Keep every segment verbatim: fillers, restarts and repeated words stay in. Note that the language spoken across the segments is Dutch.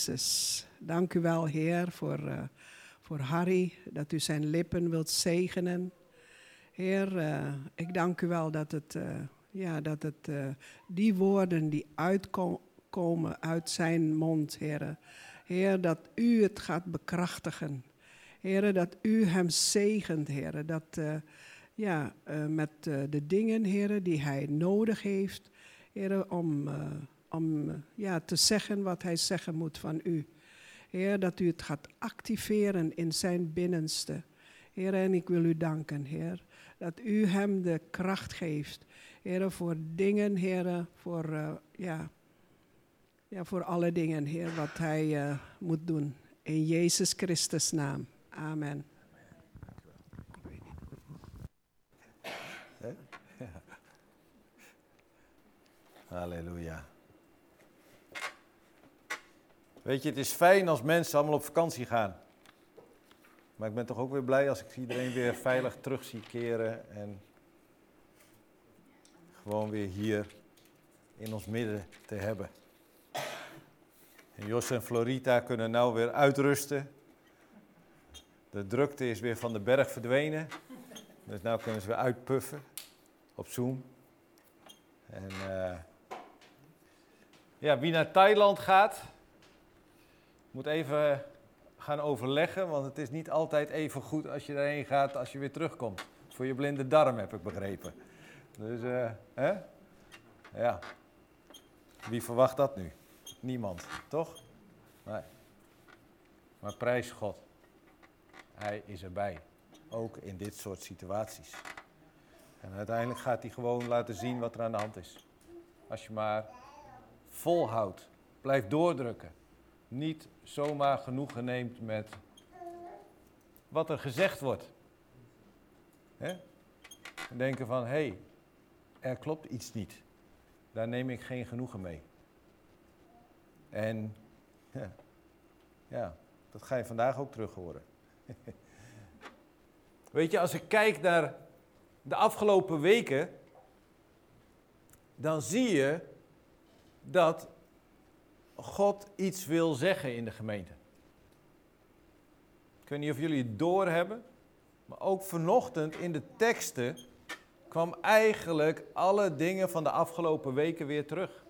Jezus, dank u wel, Heer, voor, uh, voor Harry, dat u zijn lippen wilt zegenen. Heer, uh, ik dank u wel dat het, uh, ja, dat het uh, die woorden die uitkomen uit zijn mond, Heer, Heer, dat u het gaat bekrachtigen. Heer, dat u hem zegent, Heer, dat uh, ja, uh, met uh, de dingen, Heer, die hij nodig heeft, Heer, om... Uh, om ja, te zeggen wat hij zeggen moet van u. Heer, dat u het gaat activeren in zijn binnenste. Heer, en ik wil u danken, Heer, dat u hem de kracht geeft. Heer, voor dingen, Heer, voor, uh, ja, ja, voor alle dingen, Heer, wat hij uh, moet doen. In Jezus Christus' naam. Amen. Halleluja. Weet je, het is fijn als mensen allemaal op vakantie gaan. Maar ik ben toch ook weer blij als ik iedereen weer veilig terug zie keren. En gewoon weer hier in ons midden te hebben. En Jos en Florita kunnen nou weer uitrusten. De drukte is weer van de berg verdwenen. Dus nu kunnen ze weer uitpuffen op Zoom. En uh, ja, wie naar Thailand gaat... moet even gaan overleggen, want het is niet altijd even goed als je erheen gaat als je weer terugkomt. Voor je blinde darm, heb ik begrepen. Dus, uh, hè? Ja. Wie verwacht dat nu? Niemand, toch? Nee. Maar prijs God. Hij is erbij. Ook in dit soort situaties. En uiteindelijk gaat hij gewoon laten zien wat er aan de hand is. Als je maar volhoudt. Blijf doordrukken. Niet zomaar genoegen neemt met wat er gezegd wordt. Hè? En denken van, hé, hey, er klopt iets niet. Daar neem ik geen genoegen mee. En ja, ja dat ga je vandaag ook terug horen. Weet je, als ik kijk naar de afgelopen weken, dan zie je dat God iets wil zeggen in de gemeente. Ik weet niet of jullie het doorhebben, maar ook vanochtend in de teksten kwam eigenlijk alle dingen van de afgelopen weken weer terug.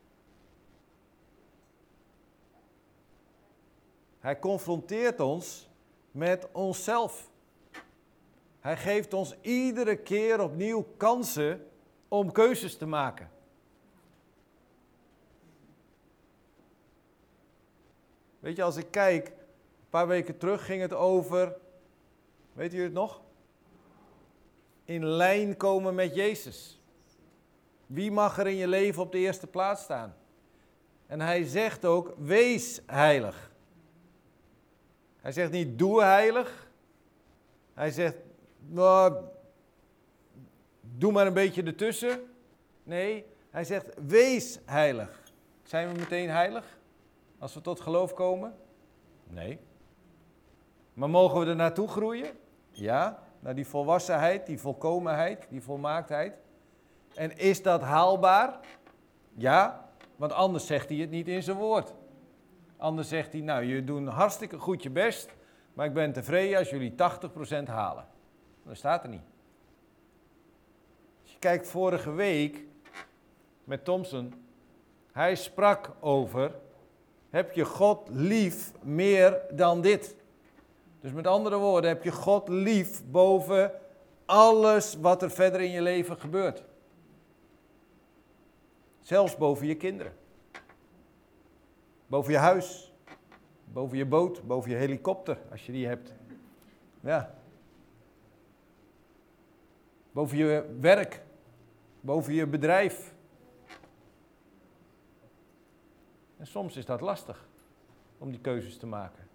Hij confronteert ons met onszelf. Hij geeft ons iedere keer opnieuw kansen om keuzes te maken. Weet je, als ik kijk, een paar weken terug ging het over, weet jullie het nog? In lijn komen met Jezus. Wie mag er in je leven op de eerste plaats staan? En hij zegt ook, wees heilig. Hij zegt niet, doe heilig. Hij zegt, nou, doe maar een beetje ertussen. Nee, hij zegt, wees heilig. Zijn we meteen heilig? Als we tot geloof komen? Nee. Maar mogen we er naartoe groeien? Ja, naar die volwassenheid, die volkomenheid, die volmaaktheid. En is dat haalbaar? Ja, want anders zegt hij het niet in zijn woord. Anders zegt hij, nou, jullie doen hartstikke goed je best, maar ik ben tevreden als jullie tachtig procent halen. Dat staat er niet. Als je kijkt vorige week met Thompson, hij sprak over, heb je God lief meer dan dit? Dus met andere woorden, heb je God lief boven alles wat er verder in je leven gebeurt. Zelfs boven je kinderen. Boven je huis. Boven je boot. Boven je helikopter, als je die hebt. Ja. Boven je werk. Boven je bedrijf. En soms is dat lastig om die keuzes te maken.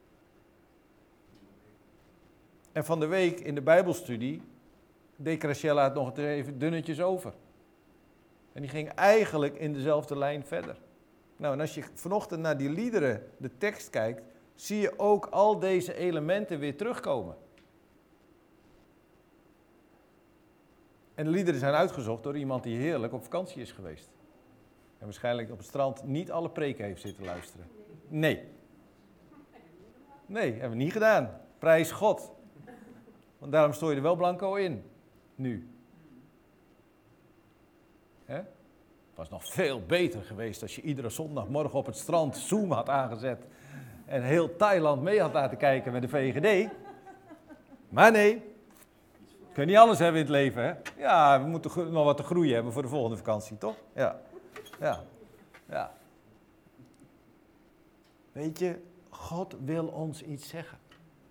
En van de week in de Bijbelstudie deed Graciela het nog even dunnetjes over. En die ging eigenlijk in dezelfde lijn verder. Nou, en als je vanochtend naar die liederen, de tekst kijkt, zie je ook al deze elementen weer terugkomen. En de liederen zijn uitgezocht door iemand die heerlijk op vakantie is geweest. En waarschijnlijk op het strand niet alle preken heeft zitten luisteren. Nee, Nee, hebben we niet gedaan. Prijs God. Want daarom stoor je er wel blanco in. Nu. Hè? Het was nog veel beter geweest als je iedere zondagmorgen op het strand Zoom had aangezet. En heel Thailand mee had laten kijken met de V G D. Maar nee. We kunnen niet alles hebben in het leven, hè? Ja, we moeten nog wat te groeien hebben voor de volgende vakantie, toch? Ja. Ja. Ja. Weet je, God wil ons iets zeggen.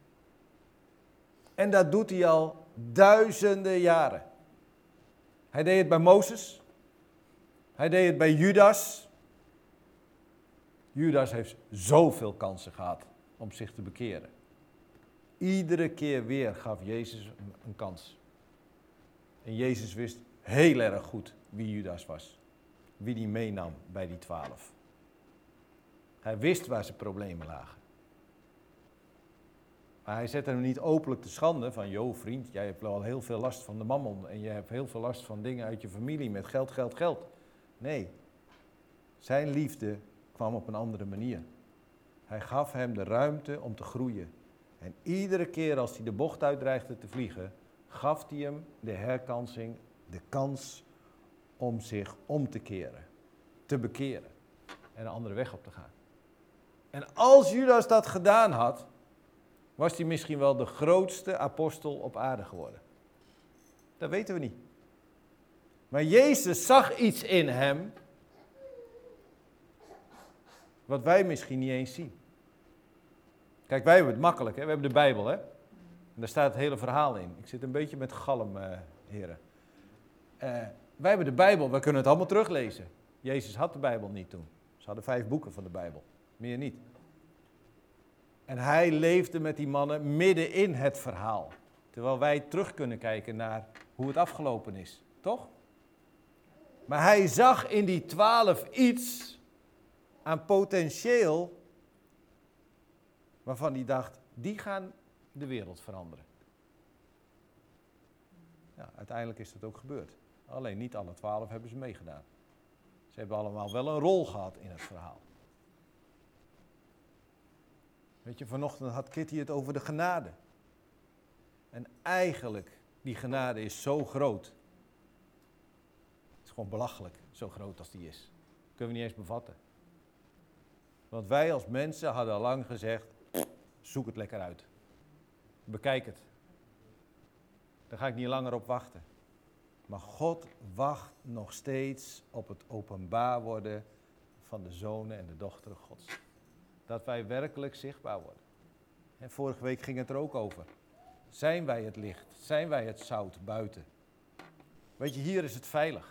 En dat doet hij al duizenden jaren. Hij deed het bij Mozes. Hij deed het bij Judas. Judas heeft zoveel kansen gehad om zich te bekeren. Iedere keer weer gaf Jezus een, een kans. En Jezus wist heel erg goed wie Judas was. Wie die meenam bij die twaalf. Hij wist waar zijn problemen lagen. Maar hij zette hem niet openlijk te schande van, joh vriend, jij hebt wel heel veel last van de mammon en je hebt heel veel last van dingen uit je familie met geld, geld, geld. Nee, zijn liefde kwam op een andere manier. Hij gaf hem de ruimte om te groeien. En iedere keer als hij de bocht uit dreigde te vliegen, gaf hij hem de herkansing, de kans om zich om te keren, te bekeren en een andere weg op te gaan. En als Judas dat gedaan had, was hij misschien wel de grootste apostel op aarde geworden. Dat weten we niet. Maar Jezus zag iets in hem, wat wij misschien niet eens zien. Kijk, wij hebben het makkelijk, hè? We hebben de Bijbel, hè? En daar staat het hele verhaal in. Ik zit een beetje met galm, uh, heren. Uh, wij hebben de Bijbel, we kunnen het allemaal teruglezen. Jezus had de Bijbel niet toen. Ze hadden vijf boeken van de Bijbel, meer niet. En hij leefde met die mannen midden in het verhaal. Terwijl wij terug kunnen kijken naar hoe het afgelopen is, toch? Maar hij zag in die twaalf iets aan potentieel waarvan hij dacht, die gaan de wereld veranderen. Ja, uiteindelijk is dat ook gebeurd. Alleen niet alle twaalf hebben ze meegedaan. Ze hebben allemaal wel een rol gehad in het verhaal. Weet je, vanochtend had Kitty het over de genade. En eigenlijk, die genade is zo groot. Het is gewoon belachelijk, zo groot als die is. Dat kunnen we niet eens bevatten. Want wij als mensen hadden al lang gezegd, zoek het lekker uit. Bekijk het. Daar ga ik niet langer op wachten. Maar God wacht nog steeds op het openbaar worden van de zonen en de dochteren Gods. Dat wij werkelijk zichtbaar worden. En vorige week ging het er ook over. Zijn wij het licht? Zijn wij het zout buiten? Weet je, hier is het veilig.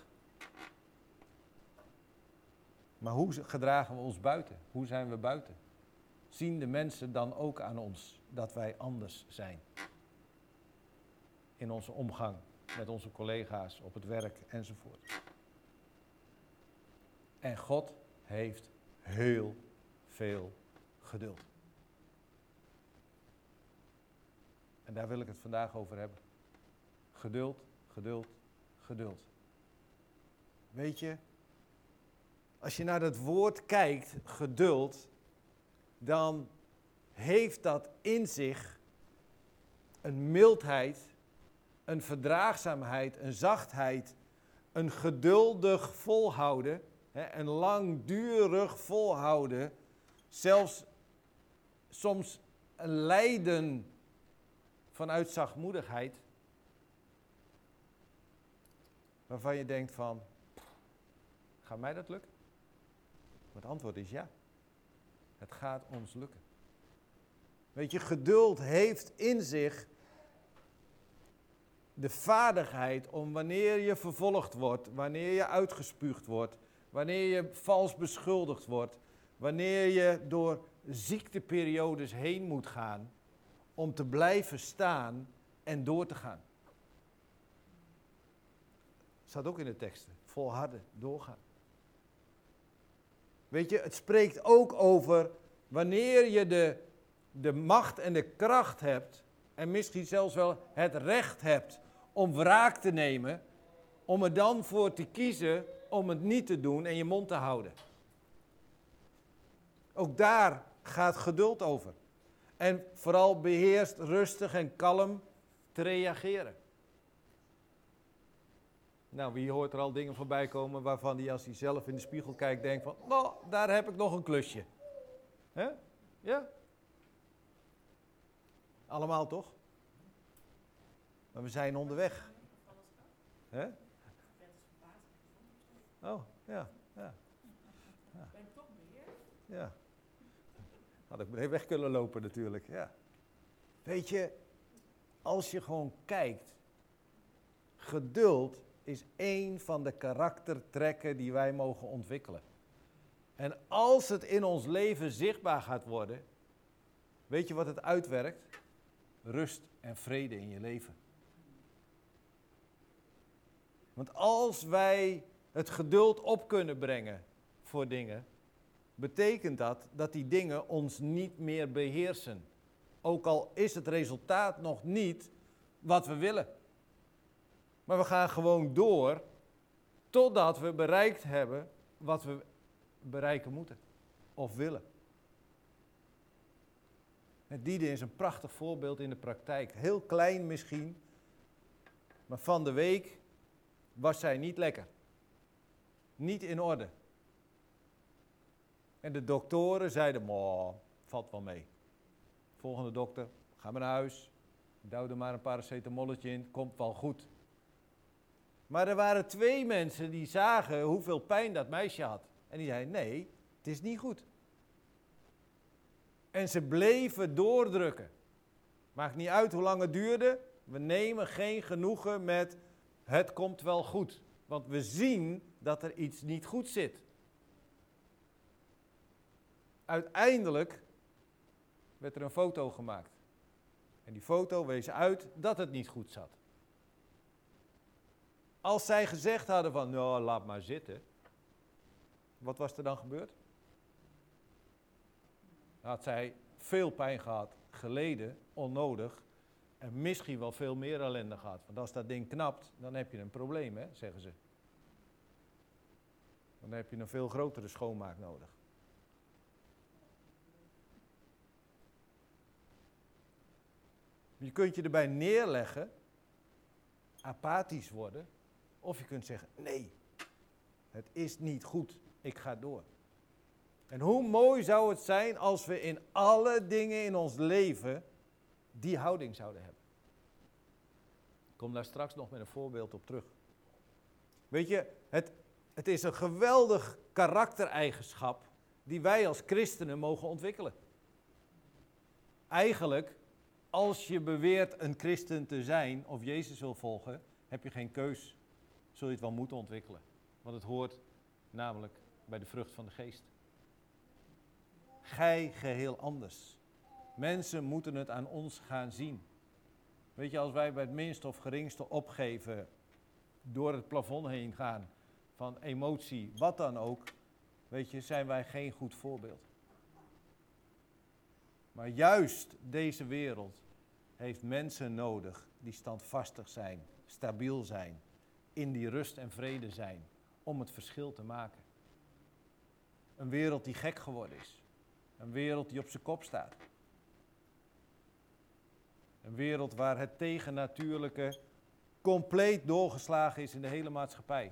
Maar hoe gedragen we ons buiten? Hoe zijn we buiten? Zien de mensen dan ook aan ons dat wij anders zijn? In onze omgang met onze collega's, op het werk enzovoort. En God heeft heel veel geduld. En daar wil ik het vandaag over hebben. Geduld, geduld, geduld. Weet je, als je naar dat woord kijkt, geduld, dan heeft dat in zich een mildheid, een verdraagzaamheid, een zachtheid, een geduldig volhouden, hè, een langdurig volhouden, zelfs soms een lijden vanuit zachtmoedigheid, waarvan je denkt van, gaat mij dat lukken? Het antwoord is ja. Het gaat ons lukken. Weet je, geduld heeft in zich de vaardigheid om wanneer je vervolgd wordt, wanneer je uitgespuugd wordt, wanneer je vals beschuldigd wordt, wanneer je door ziekteperiodes heen moet gaan, om te blijven staan en door te gaan. Staat ook in de teksten. Volharden, doorgaan. Weet je, het spreekt ook over wanneer je de, de macht en de kracht hebt, en misschien zelfs wel het recht hebt om wraak te nemen, om er dan voor te kiezen om het niet te doen en je mond te houden. Ook daar gaat geduld over. En vooral beheerst, rustig en kalm te reageren. Nou, wie hoort er al dingen voorbij komen waarvan hij als hij zelf in de spiegel kijkt denkt van, nou, daar heb ik nog een klusje. Hè? Ja? Allemaal toch? Maar we zijn onderweg. Hè? Oh, ja, ja. Ja. Ben ik toch beheerd? Ja. Had ik meteen weg kunnen lopen natuurlijk, ja. Weet je, als je gewoon kijkt, geduld is één van de karaktertrekken die wij mogen ontwikkelen. En als het in ons leven zichtbaar gaat worden, weet je wat het uitwerkt? Rust en vrede in je leven. Want als wij het geduld op kunnen brengen voor dingen, betekent dat dat die dingen ons niet meer beheersen. Ook al is het resultaat nog niet wat we willen. Maar we gaan gewoon door totdat we bereikt hebben wat we bereiken moeten of willen. Het Diede is een prachtig voorbeeld in de praktijk. Heel klein misschien, maar van de week was zij niet lekker. Niet in orde. En de doktoren zeiden, moh, valt wel mee. Volgende dokter, ga maar naar huis. Douw er maar een paracetamolletje in, komt wel goed. Maar er waren twee mensen die zagen hoeveel pijn dat meisje had. En die zeiden, nee, het is niet goed. En ze bleven doordrukken. Maakt niet uit hoe lang het duurde. We nemen geen genoegen met het komt wel goed. Want we zien dat er iets niet goed zit. Uiteindelijk werd er een foto gemaakt. En die foto wees uit dat het niet goed zat. Als zij gezegd hadden van, nou, laat maar zitten. Wat was er dan gebeurd? Had zij veel pijn gehad, geleden, onnodig. En misschien wel veel meer ellende gehad. Want als dat ding knapt, dan heb je een probleem, hè, zeggen ze. Dan heb je een veel grotere schoonmaak nodig. Je kunt je erbij neerleggen, apathisch worden, of je kunt zeggen, nee, het is niet goed, ik ga door. En hoe mooi zou het zijn als we in alle dingen in ons leven die houding zouden hebben. Ik kom daar straks nog met een voorbeeld op terug. Weet je, het, het is een geweldig karaktereigenschap die wij als christenen mogen ontwikkelen. Eigenlijk, als je beweert een christen te zijn of Jezus wil volgen, heb je geen keus. Zul je het wel moeten ontwikkelen. Want het hoort namelijk bij de vrucht van de geest. Gij geheel anders. Mensen moeten het aan ons gaan zien. Weet je, als wij bij het minste of geringste opgeven, door het plafond heen gaan, van emotie, wat dan ook, weet je, zijn wij geen goed voorbeeld. Maar juist deze wereld heeft mensen nodig die standvastig zijn, stabiel zijn, in die rust en vrede zijn, om het verschil te maken. Een wereld die gek geworden is. Een wereld die op zijn kop staat. Een wereld waar het tegennatuurlijke compleet doorgeslagen is in de hele maatschappij.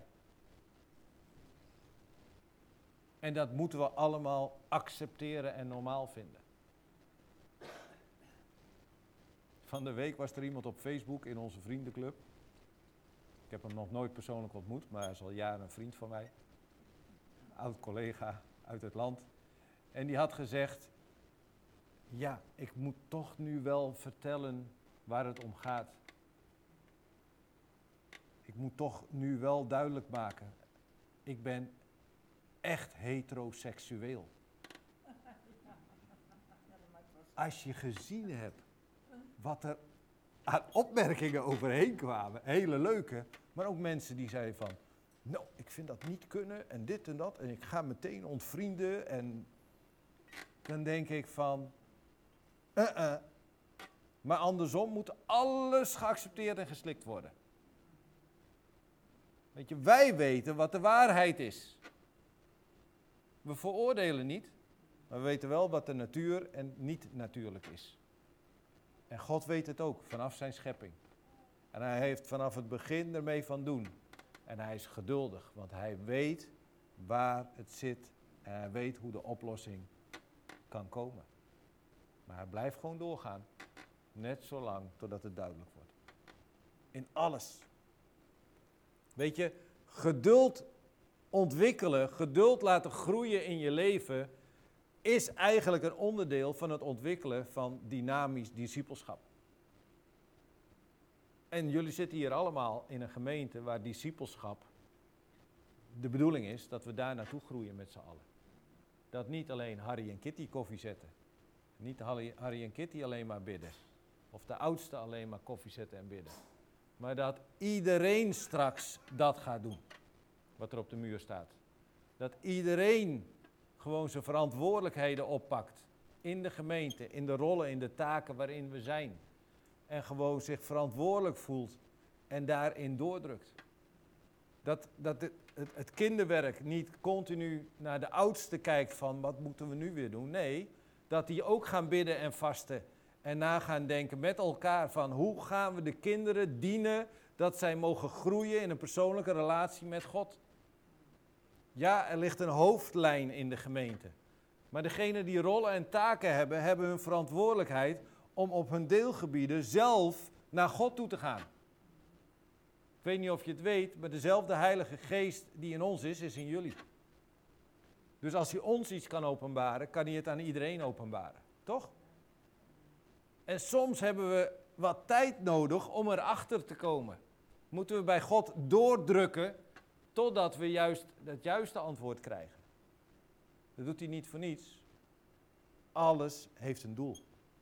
En dat moeten we allemaal accepteren en normaal vinden. Van de week was er iemand op Facebook in onze vriendenclub. Ik heb hem nog nooit persoonlijk ontmoet, maar hij is al jaren een vriend van mij. Oud collega uit het land. En die had gezegd, ja, ik moet toch nu wel vertellen waar het om gaat. Ik moet toch nu wel duidelijk maken, ik ben echt heteroseksueel. Als je gezien hebt wat er aan opmerkingen overheen kwamen, hele leuke, maar ook mensen die zeiden van, nou, ik vind dat niet kunnen en dit en dat en ik ga meteen ontvrienden en dan denk ik van, uh-uh. Maar andersom moet alles geaccepteerd en geslikt worden. Weet je, wij weten wat de waarheid is. We veroordelen niet, Maar we weten wel wat de natuur en niet natuurlijk is. En God weet het ook, vanaf zijn schepping. En hij heeft vanaf het begin ermee van doen. En hij is geduldig, want hij weet waar het zit. En hij weet hoe de oplossing kan komen. Maar hij blijft gewoon doorgaan. Net zolang totdat het duidelijk wordt. In alles. Weet je, geduld ontwikkelen, geduld laten groeien in je leven, is eigenlijk een onderdeel van het ontwikkelen van dynamisch discipelschap. En jullie zitten hier allemaal in een gemeente waar discipelschap de bedoeling is dat we daar naartoe groeien met z'n allen. Dat niet alleen Harry en Kitty koffie zetten. Niet Harry, Harry en Kitty alleen maar bidden. Of de oudste alleen maar koffie zetten en bidden. Maar dat iedereen straks dat gaat doen. Wat er op de muur staat. Dat iedereen gewoon zijn verantwoordelijkheden oppakt. In de gemeente, in de rollen, in de taken waarin we zijn. En gewoon zich verantwoordelijk voelt en daarin doordrukt. Dat, dat het, het, het kinderwerk niet continu naar de oudste kijkt van wat moeten we nu weer doen. Nee, dat die ook gaan bidden en vasten. En na gaan denken met elkaar van hoe gaan we de kinderen dienen dat zij mogen groeien in een persoonlijke relatie met God. Ja, er ligt een hoofdlijn in de gemeente. Maar degenen die rollen en taken hebben, hebben hun verantwoordelijkheid om op hun deelgebieden zelf naar God toe te gaan. Ik weet niet of je het weet, maar dezelfde Heilige Geest die in ons is, is in jullie. Dus als hij ons iets kan openbaren, kan hij het aan iedereen openbaren. Toch? En soms hebben we wat tijd nodig om erachter te komen. Moeten we bij God doordrukken totdat we juist het juiste antwoord krijgen. Dat doet hij niet voor niets. Alles heeft een doel.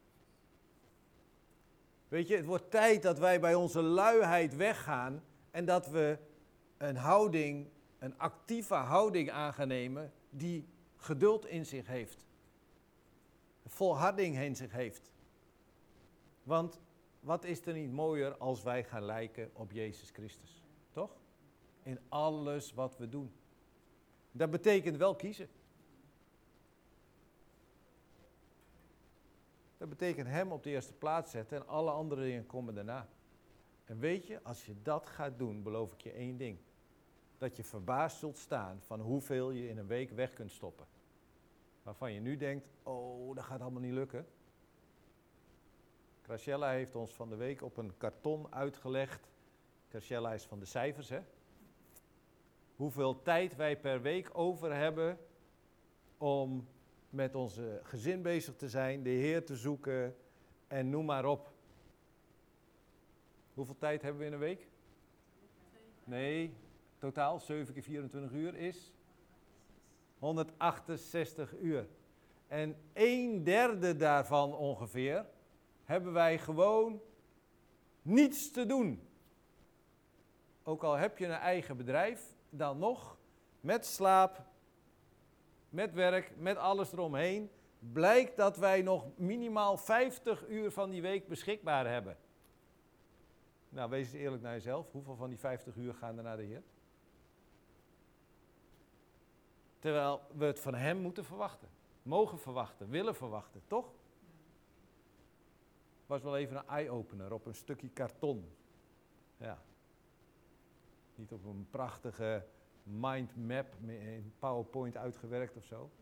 Weet je, het wordt tijd dat wij bij onze luiheid weggaan en dat we een houding, een actieve houding aan gaan nemen die geduld in zich heeft. Volharding in zich heeft. Want wat is er niet mooier als wij gaan lijken op Jezus Christus? Toch? In alles wat we doen. Dat betekent wel kiezen. Dat betekent hem op de eerste plaats zetten en alle andere dingen komen daarna. En weet je, als je dat gaat doen, beloof ik je één ding. Dat je verbaasd zult staan van hoeveel je in een week weg kunt stoppen. Waarvan je nu denkt, oh, dat gaat allemaal niet lukken. Graciela heeft ons van de week op een karton uitgelegd. Graciela is van de cijfers, hè. Hoeveel tijd wij per week over hebben om met onze gezin bezig te zijn, de Heer te zoeken en noem maar op. Hoeveel tijd hebben we in een week? Nee, totaal zeven keer vierentwintig uur is honderdachtenzestig uur. En een derde daarvan ongeveer hebben wij gewoon niets te doen. Ook al heb je een eigen bedrijf, dan nog met slaap, met werk, met alles eromheen, blijkt dat wij nog minimaal vijftig uur van die week beschikbaar hebben. Nou, wees eens eerlijk naar jezelf. Hoeveel van die vijftig uur gaan er naar de Heer? Terwijl we het van hem moeten verwachten. Mogen verwachten, willen verwachten, toch? Was wel even een eye-opener op een stukje karton. Ja. Niet op een prachtige mindmap in PowerPoint uitgewerkt of zo.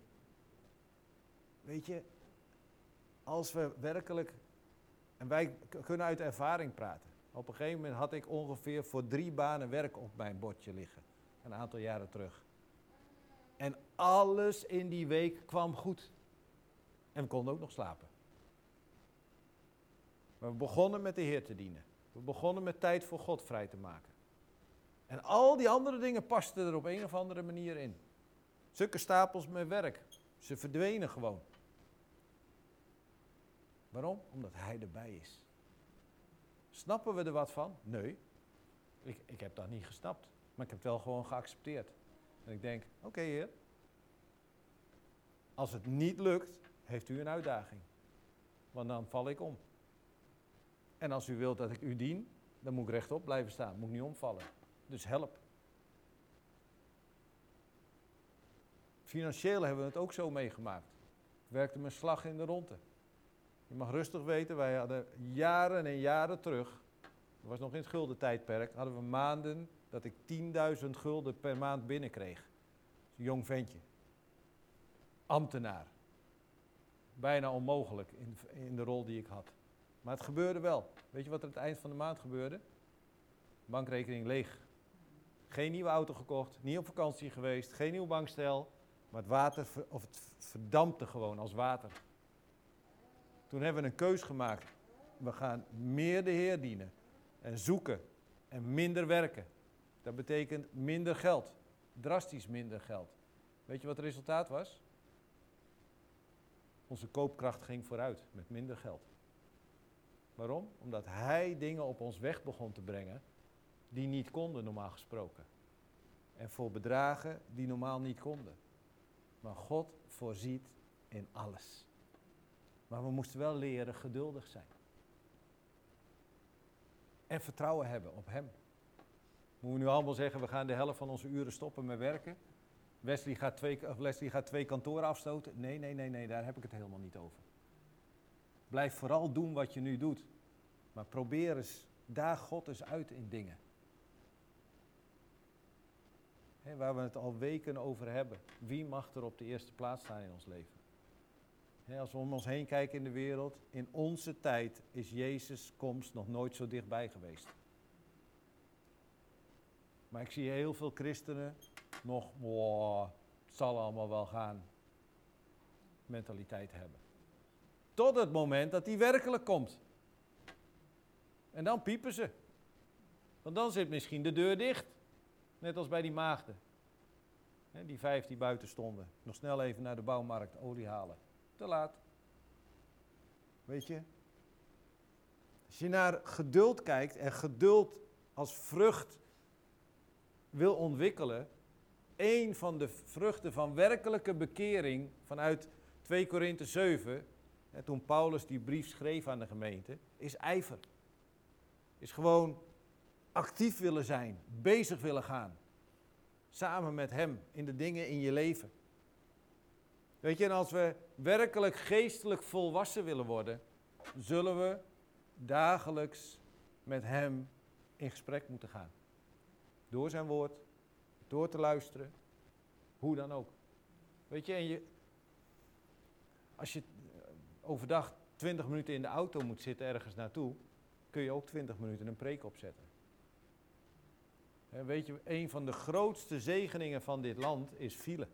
Weet je, als we werkelijk, en wij kunnen uit ervaring praten. Op een gegeven moment had ik ongeveer voor drie banen werk op mijn bordje liggen. Een aantal jaren terug. En alles in die week kwam goed. En we konden ook nog slapen. Maar we begonnen met de Heer te dienen. We begonnen met tijd voor God vrij te maken. En al die andere dingen pasten er op een of andere manier in. Zulke stapels met werk. Ze verdwenen gewoon. Waarom? Omdat hij erbij is. Snappen we er wat van? Nee. Ik, ik heb dat niet gesnapt. Maar ik heb het wel gewoon geaccepteerd. En ik denk, oké okay, Heer. Als het niet lukt, heeft u een uitdaging. Want dan val ik om. En als u wilt dat ik u dien, dan moet ik rechtop blijven staan. Moet ik niet omvallen. Dus help. Financieel hebben we het ook zo meegemaakt. werkte mijn slag in de ronde. Je mag rustig weten, wij hadden jaren en jaren terug, dat was nog in het guldentijdperk, hadden we maanden dat ik tienduizend gulden per maand binnenkreeg. Een jong ventje. Ambtenaar. Bijna onmogelijk in, in de rol die ik had. Maar het gebeurde wel. Weet je wat er aan het eind van de maand gebeurde? Bankrekening leeg. Geen nieuwe auto gekocht, niet op vakantie geweest, geen nieuw bankstel. Maar het water, of het verdampte gewoon als water. Toen hebben we een keus gemaakt. We gaan meer de Heer dienen. En zoeken. En minder werken. Dat betekent minder geld. Drastisch minder geld. Weet je wat het resultaat was? Onze koopkracht ging vooruit met minder geld. Waarom? Omdat Hij dingen op ons weg begon te brengen die niet konden normaal gesproken. En voor bedragen die normaal niet konden. Maar God voorziet in alles. Maar we moesten wel leren geduldig zijn. En vertrouwen hebben op Hem. Moeten we nu allemaal zeggen, we gaan de helft van onze uren stoppen met werken? Wesley gaat twee, of Leslie gaat twee kantoren afstoten? Nee, nee, nee, nee, daar heb ik het helemaal niet over. Blijf vooral doen wat je nu doet. Maar probeer eens, daag God eens uit in dingen. He, waar we het al weken over hebben. Wie mag er op de eerste plaats staan in ons leven? He, als we om ons heen kijken in de wereld, in onze tijd is Jezus' komst nog nooit zo dichtbij geweest. Maar ik zie heel veel christenen nog, wow, het zal allemaal wel gaan, mentaliteit hebben. Tot het moment dat die werkelijk komt. En dan piepen ze. Want dan zit misschien de deur dicht. Net als bij die maagden. He, die vijf die buiten stonden. Nog snel even naar de bouwmarkt olie halen. Te laat. Weet je? Als je naar geduld kijkt en geduld als vrucht wil ontwikkelen. Een van de vruchten van werkelijke bekering vanuit twee Korinthe zeven. Hè, toen Paulus die brief schreef aan de gemeente. Is ijver. Is gewoon actief willen zijn. Bezig willen gaan. Samen met Hem in de dingen in je leven. Weet je, en als we werkelijk geestelijk volwassen willen worden, zullen we dagelijks met Hem in gesprek moeten gaan. Door zijn woord, door te luisteren, hoe dan ook. Weet je, en je, als je overdag twintig minuten in de auto moet zitten ergens naartoe, kun je ook twintig minuten een preek opzetten. En weet je, een van de grootste zegeningen van dit land is file.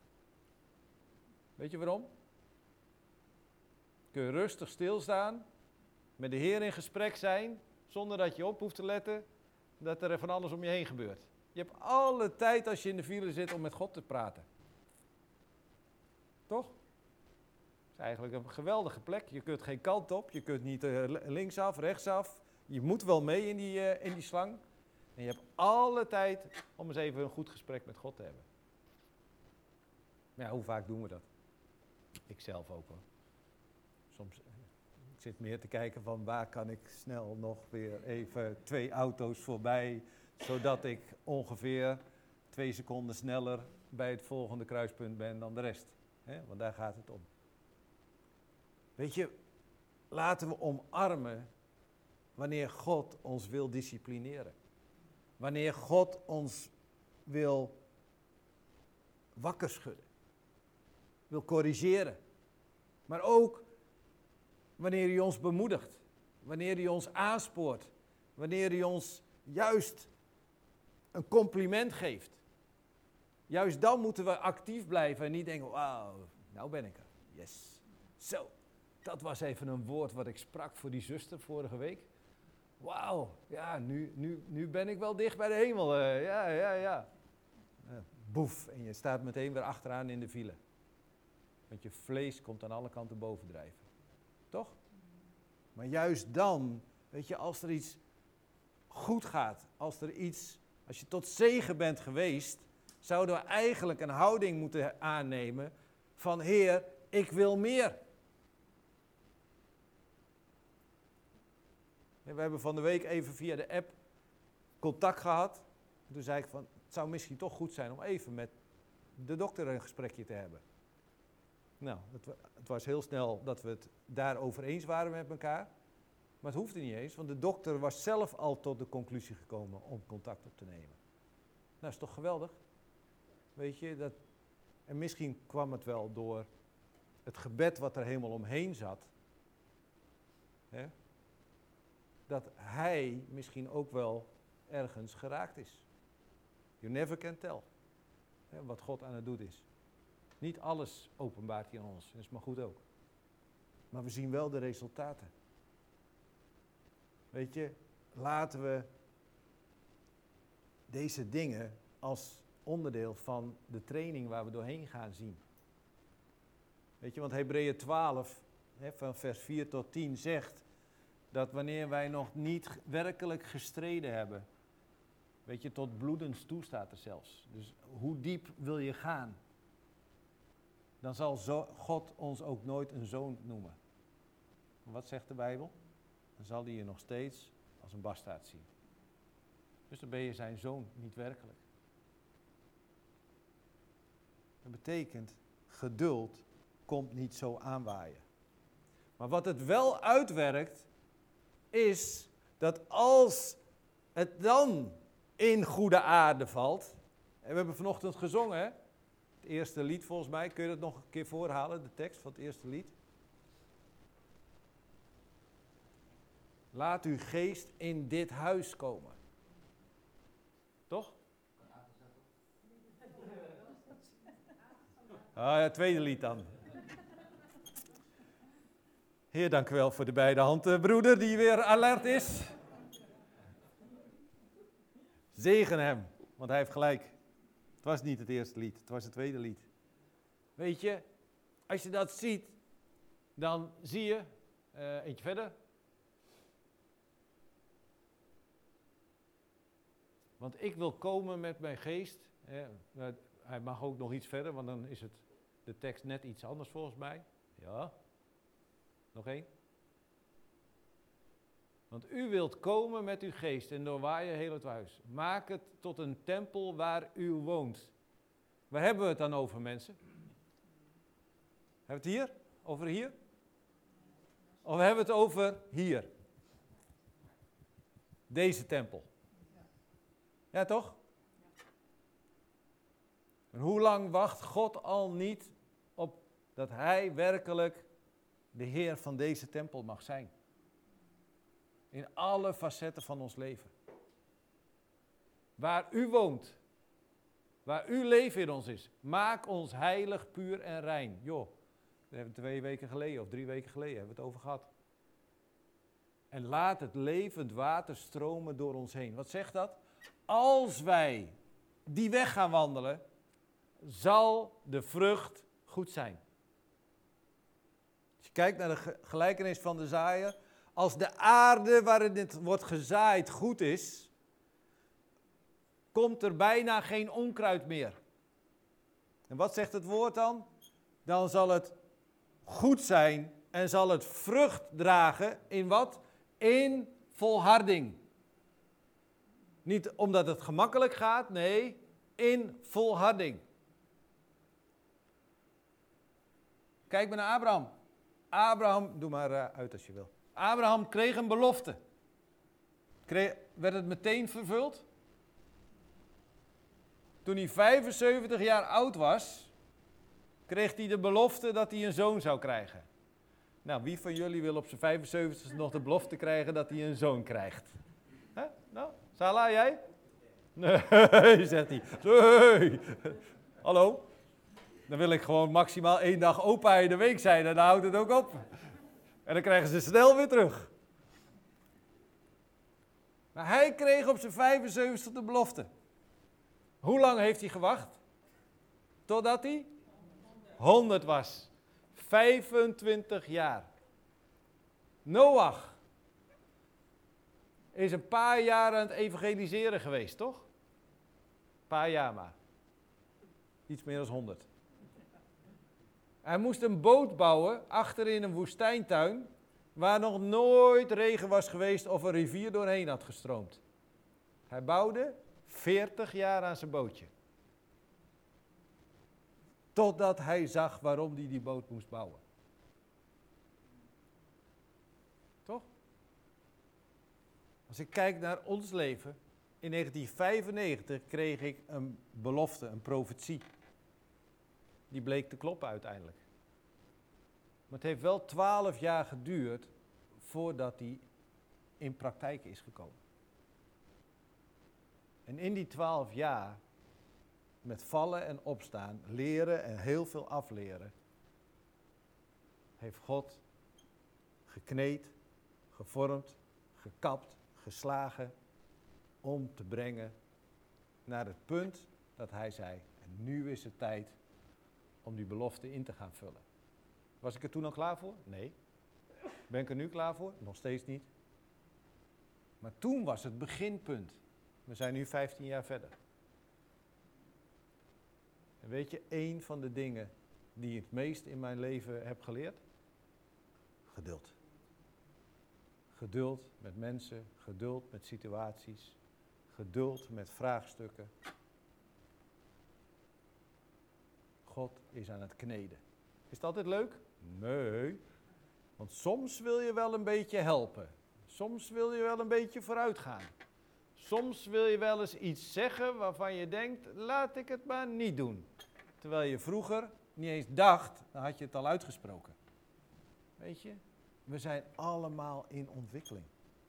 Weet je waarom? Kun je rustig stilstaan, met de Heer in gesprek zijn, zonder dat je op hoeft te letten dat er van alles om je heen gebeurt. Je hebt alle tijd als je in de file zit om met God te praten. Toch? Het is eigenlijk een geweldige plek. Je kunt geen kant op, je kunt niet uh, linksaf, rechtsaf. Je moet wel mee in die, uh, in die slang. En je hebt alle tijd om eens even een goed gesprek met God te hebben. Ja, hoe vaak doen we dat? Ik zelf ook hoor. Soms, ik zit meer te kijken van waar kan ik snel nog weer even twee auto's voorbij, zodat ik ongeveer twee seconden sneller bij het volgende kruispunt ben dan de rest. He, want daar gaat het om. Weet je, laten we omarmen wanneer God ons wil disciplineren. Wanneer God ons wil wakker schudden. Wil corrigeren. Maar ook wanneer hij ons bemoedigt. Wanneer hij ons aanspoort. Wanneer hij ons juist een compliment geeft. Juist dan moeten we actief blijven en niet denken, wauw, nou ben ik er. Yes. Zo, dat was even een woord wat ik sprak voor die zuster vorige week. Wauw, ja, nu, nu, nu ben ik wel dicht bij de hemel. Uh, ja, ja, ja. Uh, boef, en je staat meteen weer achteraan in de file. Want je vlees komt aan alle kanten bovendrijven. Toch? Maar juist dan, weet je, als er iets goed gaat, als er iets, als je tot zegen bent geweest, zouden we eigenlijk een houding moeten aannemen van, Heer, ik wil meer. We hebben van de week even via de app contact gehad. En toen zei ik van, het zou misschien toch goed zijn om even met de dokter een gesprekje te hebben. Nou, het, het was heel snel dat we het daarover eens waren met elkaar. Maar het hoefde niet eens, want de dokter was zelf al tot de conclusie gekomen om contact op te nemen. Nou, is toch geweldig? Weet je, dat, en misschien kwam het wel door het gebed wat er helemaal omheen zat. Hè, dat hij misschien ook wel ergens geraakt is. You never can tell. Hè, wat God aan het doen is. Niet alles openbaart hij aan ons, dat is maar goed ook. Maar we zien wel de resultaten. Weet je, laten we deze dingen als onderdeel van de training waar we doorheen gaan zien. Weet je, want Hebreeën twaalf, hè, van vers vier tot tien zegt dat wanneer wij nog niet werkelijk gestreden hebben, weet je, tot bloedens toe staat er zelfs. Dus hoe diep wil je gaan? Dan zal zo God ons ook nooit een zoon noemen. Wat zegt de Bijbel? Dan zal hij je nog steeds als een bastaard zien. Dus dan ben je zijn zoon niet werkelijk. Dat betekent, geduld komt niet zo aanwaaien. Maar wat het wel uitwerkt, is dat als het dan in goede aarde valt, en we hebben vanochtend gezongen, hè? Het eerste lied volgens mij, kun je dat nog een keer voorhalen, de tekst van het eerste lied? Laat uw geest in dit huis komen. Toch? Ah ja, tweede lied dan. Heer, dank u wel voor de beide handen, broeder, die weer alert is. Zegen hem, want hij heeft gelijk. Het was niet het eerste lied, het was het tweede lied. Weet je, als je dat ziet, dan zie je, uh, eentje verder. Want ik wil komen met mijn geest. Ja, hij mag ook nog iets verder, want dan is het de tekst net iets anders volgens mij. Ja. Nog één. Want u wilt komen met uw geest en doorwaaien heel het huis. Maak het tot een tempel waar u woont. Waar hebben we het dan over, mensen? Hebben we het hier? Over hier? Of hebben we het over hier? Deze tempel. Ja, toch? En hoe lang wacht God al niet op dat hij werkelijk de Heer van deze tempel mag zijn? In alle facetten van ons leven. Waar u woont, waar uw leven in ons is, maak ons heilig, puur en rein. Joh, daar hebben we twee weken geleden of drie weken geleden hebben we het over gehad. En laat het levend water stromen door ons heen. Wat zegt dat? Als wij die weg gaan wandelen, zal de vrucht goed zijn. Als je kijkt naar de gelijkenis van de zaaier, als de aarde waarin het wordt gezaaid goed is, komt er bijna geen onkruid meer. En wat zegt het woord dan? Dan zal het goed zijn en zal het vrucht dragen in wat? In volharding. Niet omdat het gemakkelijk gaat, nee, in volharding. Kijk maar naar Abraham. Abraham, doe maar uh, uit als je wil. Abraham kreeg een belofte. Kreeg, werd het meteen vervuld? Toen hij vijfenzeventig jaar oud was, kreeg hij de belofte dat hij een zoon zou krijgen. Nou, wie van jullie wil op zijn vijfenzeventigste nog de belofte krijgen dat hij een zoon krijgt? Huh? Nou, Salah, jij? Nee, zegt hij. Nee. Hallo? Dan wil ik gewoon maximaal één dag opa in de week zijn en dan houdt het ook op. En dan krijgen ze snel weer terug. Maar hij kreeg op zijn vijfenzeventigste de belofte. Hoe lang heeft hij gewacht? Totdat hij honderd was. vijfentwintig jaar. Noach is een paar jaar aan het evangeliseren geweest, toch? Een paar jaar maar. Iets meer dan honderd. Hij moest een boot bouwen achter in een woestijntuin waar nog nooit regen was geweest of een rivier doorheen had gestroomd. Hij bouwde veertig jaar aan zijn bootje. Totdat hij zag waarom hij die boot moest bouwen. Toch? Als ik kijk naar ons leven, in negentien vijfennegentig kreeg ik een belofte, een profetie. Die bleek te kloppen uiteindelijk. Maar het heeft wel twaalf jaar geduurd voordat die in praktijk is gekomen. En in die twaalf jaar, met vallen en opstaan, leren en heel veel afleren, heeft God gekneed, gevormd, gekapt, geslagen, om te brengen naar het punt dat hij zei, en nu is het tijd om die belofte in te gaan vullen. Was ik er toen al klaar voor? Nee. Ben ik er nu klaar voor? Nog steeds niet. Maar toen was het beginpunt. We zijn nu vijftien jaar verder. En weet je, één van de dingen die ik het meest in mijn leven heb geleerd? Geduld. Geduld met mensen, geduld met situaties, geduld met vraagstukken. God is aan het kneden. Is het altijd leuk? Nee. Want soms wil je wel een beetje helpen. Soms wil je wel een beetje vooruit gaan. Soms wil je wel eens iets zeggen waarvan je denkt, laat ik het maar niet doen. Terwijl je vroeger niet eens dacht, dan had je het al uitgesproken. Weet je, we zijn allemaal in ontwikkeling.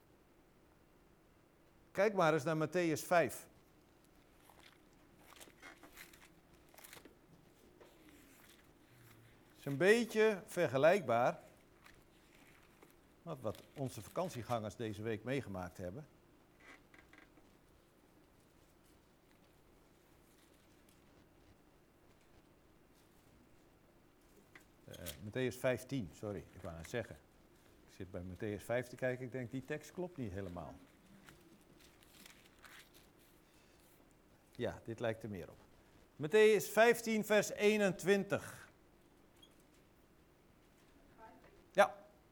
Kijk maar eens naar Mattheüs vijf. Het is een beetje vergelijkbaar met wat onze vakantiegangers deze week meegemaakt hebben. Uh, Mattheüs vijftien, sorry, ik wou het zeggen. Ik zit bij Mattheüs vijf te kijken, ik denk die tekst klopt niet helemaal. Ja, dit lijkt er meer op. Mattheüs vijftien, vers eenentwintig. Ja.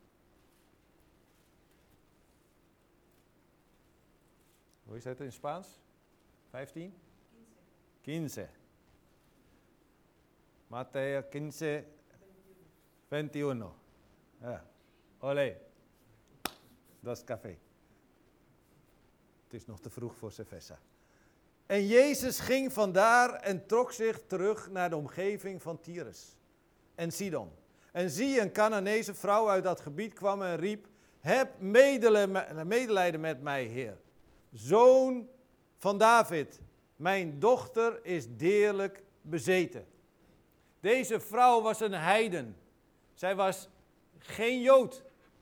Hoe is dat in Spaans? vijftien? quince. Mattheüs quince, veintiuno. Ja. Olé. Dat is café. Het is nog te vroeg voor cerveza. En Jezus ging vandaar en trok zich terug naar de omgeving van Tyrus en Sidon. En zie, een Canaanese vrouw uit dat gebied kwam en riep, heb medelijden met mij, Heer. Zoon van David, mijn dochter is deerlijk bezeten. Deze vrouw was een heiden. Zij was geen Jood.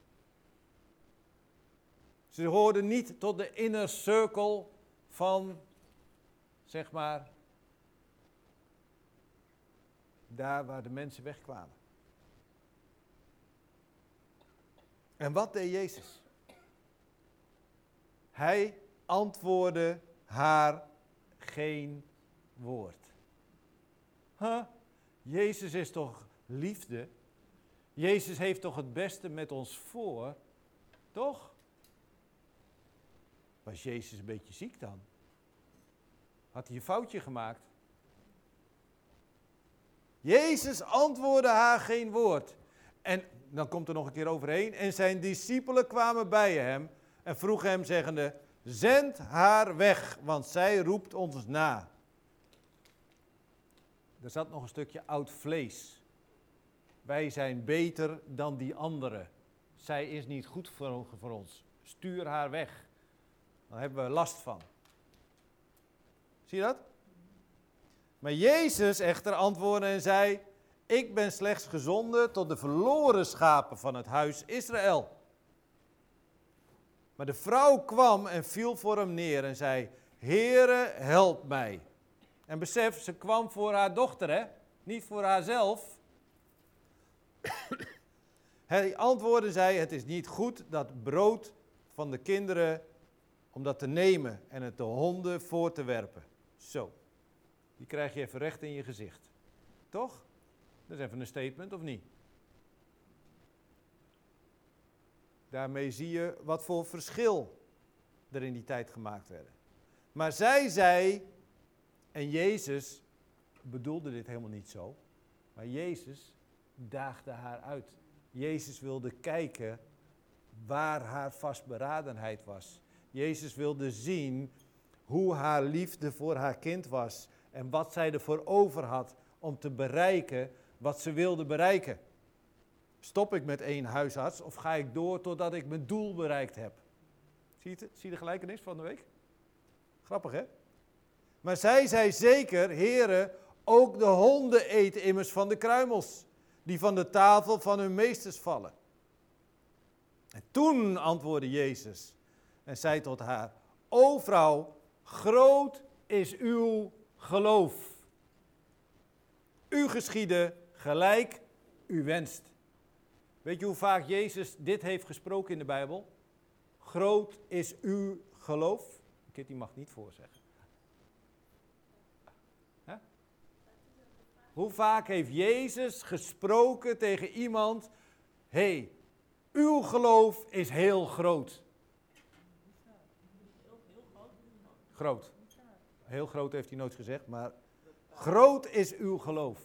Ze hoorde niet tot de inner circle van, zeg maar, daar waar de mensen wegkwamen. En wat deed Jezus? Hij antwoordde haar geen woord. Huh? Jezus is toch liefde? Jezus heeft toch het beste met ons voor? Toch? Was Jezus een beetje ziek dan? Had hij een foutje gemaakt? Jezus antwoordde haar geen woord. En dan komt er nog een keer overheen. En zijn discipelen kwamen bij hem en vroegen hem zeggende, zend haar weg, want zij roept ons na. Er zat nog een stukje oud vlees. Wij zijn beter dan die anderen. Zij is niet goed voor, voor ons. Stuur haar weg. Dan hebben we last van. Zie je dat? Maar Jezus echter antwoordde en zei, ik ben slechts gezonden tot de verloren schapen van het huis Israël. Maar de vrouw kwam en viel voor hem neer en zei, Heere, help mij. En besef, ze kwam voor haar dochter, hè? Niet voor haarzelf. Hij antwoordde zij, het is niet goed dat brood van de kinderen om dat te nemen en het de honden voor te werpen. Zo, die krijg je even recht in je gezicht. Toch? Dat is even een statement, of niet? Daarmee zie je wat voor verschil er in die tijd gemaakt werden. Maar zij zei, en Jezus bedoelde dit helemaal niet zo. Maar Jezus daagde haar uit. Jezus wilde kijken waar haar vastberadenheid was. Jezus wilde zien hoe haar liefde voor haar kind was. En wat zij ervoor over had om te bereiken wat ze wilde bereiken. Stop ik met één huisarts of ga ik door totdat ik mijn doel bereikt heb? Zie je, het? Zie je de gelijkenis van de week? Grappig, hè? Maar zij zei zeker, heren, ook de honden eten immers van de kruimels, die van de tafel van hun meesters vallen. En toen antwoordde Jezus en zei tot haar, o vrouw, groot is uw geloof. U geschiede gelijk u wenst. Weet je hoe vaak Jezus dit heeft gesproken in de Bijbel? Groot is uw geloof. Kitty mag niet voorzeggen. Huh? Hoe vaak heeft Jezus gesproken tegen iemand? Hé, hey, uw geloof is heel groot. Groot. Heel groot heeft hij nooit gezegd, maar groot is uw geloof.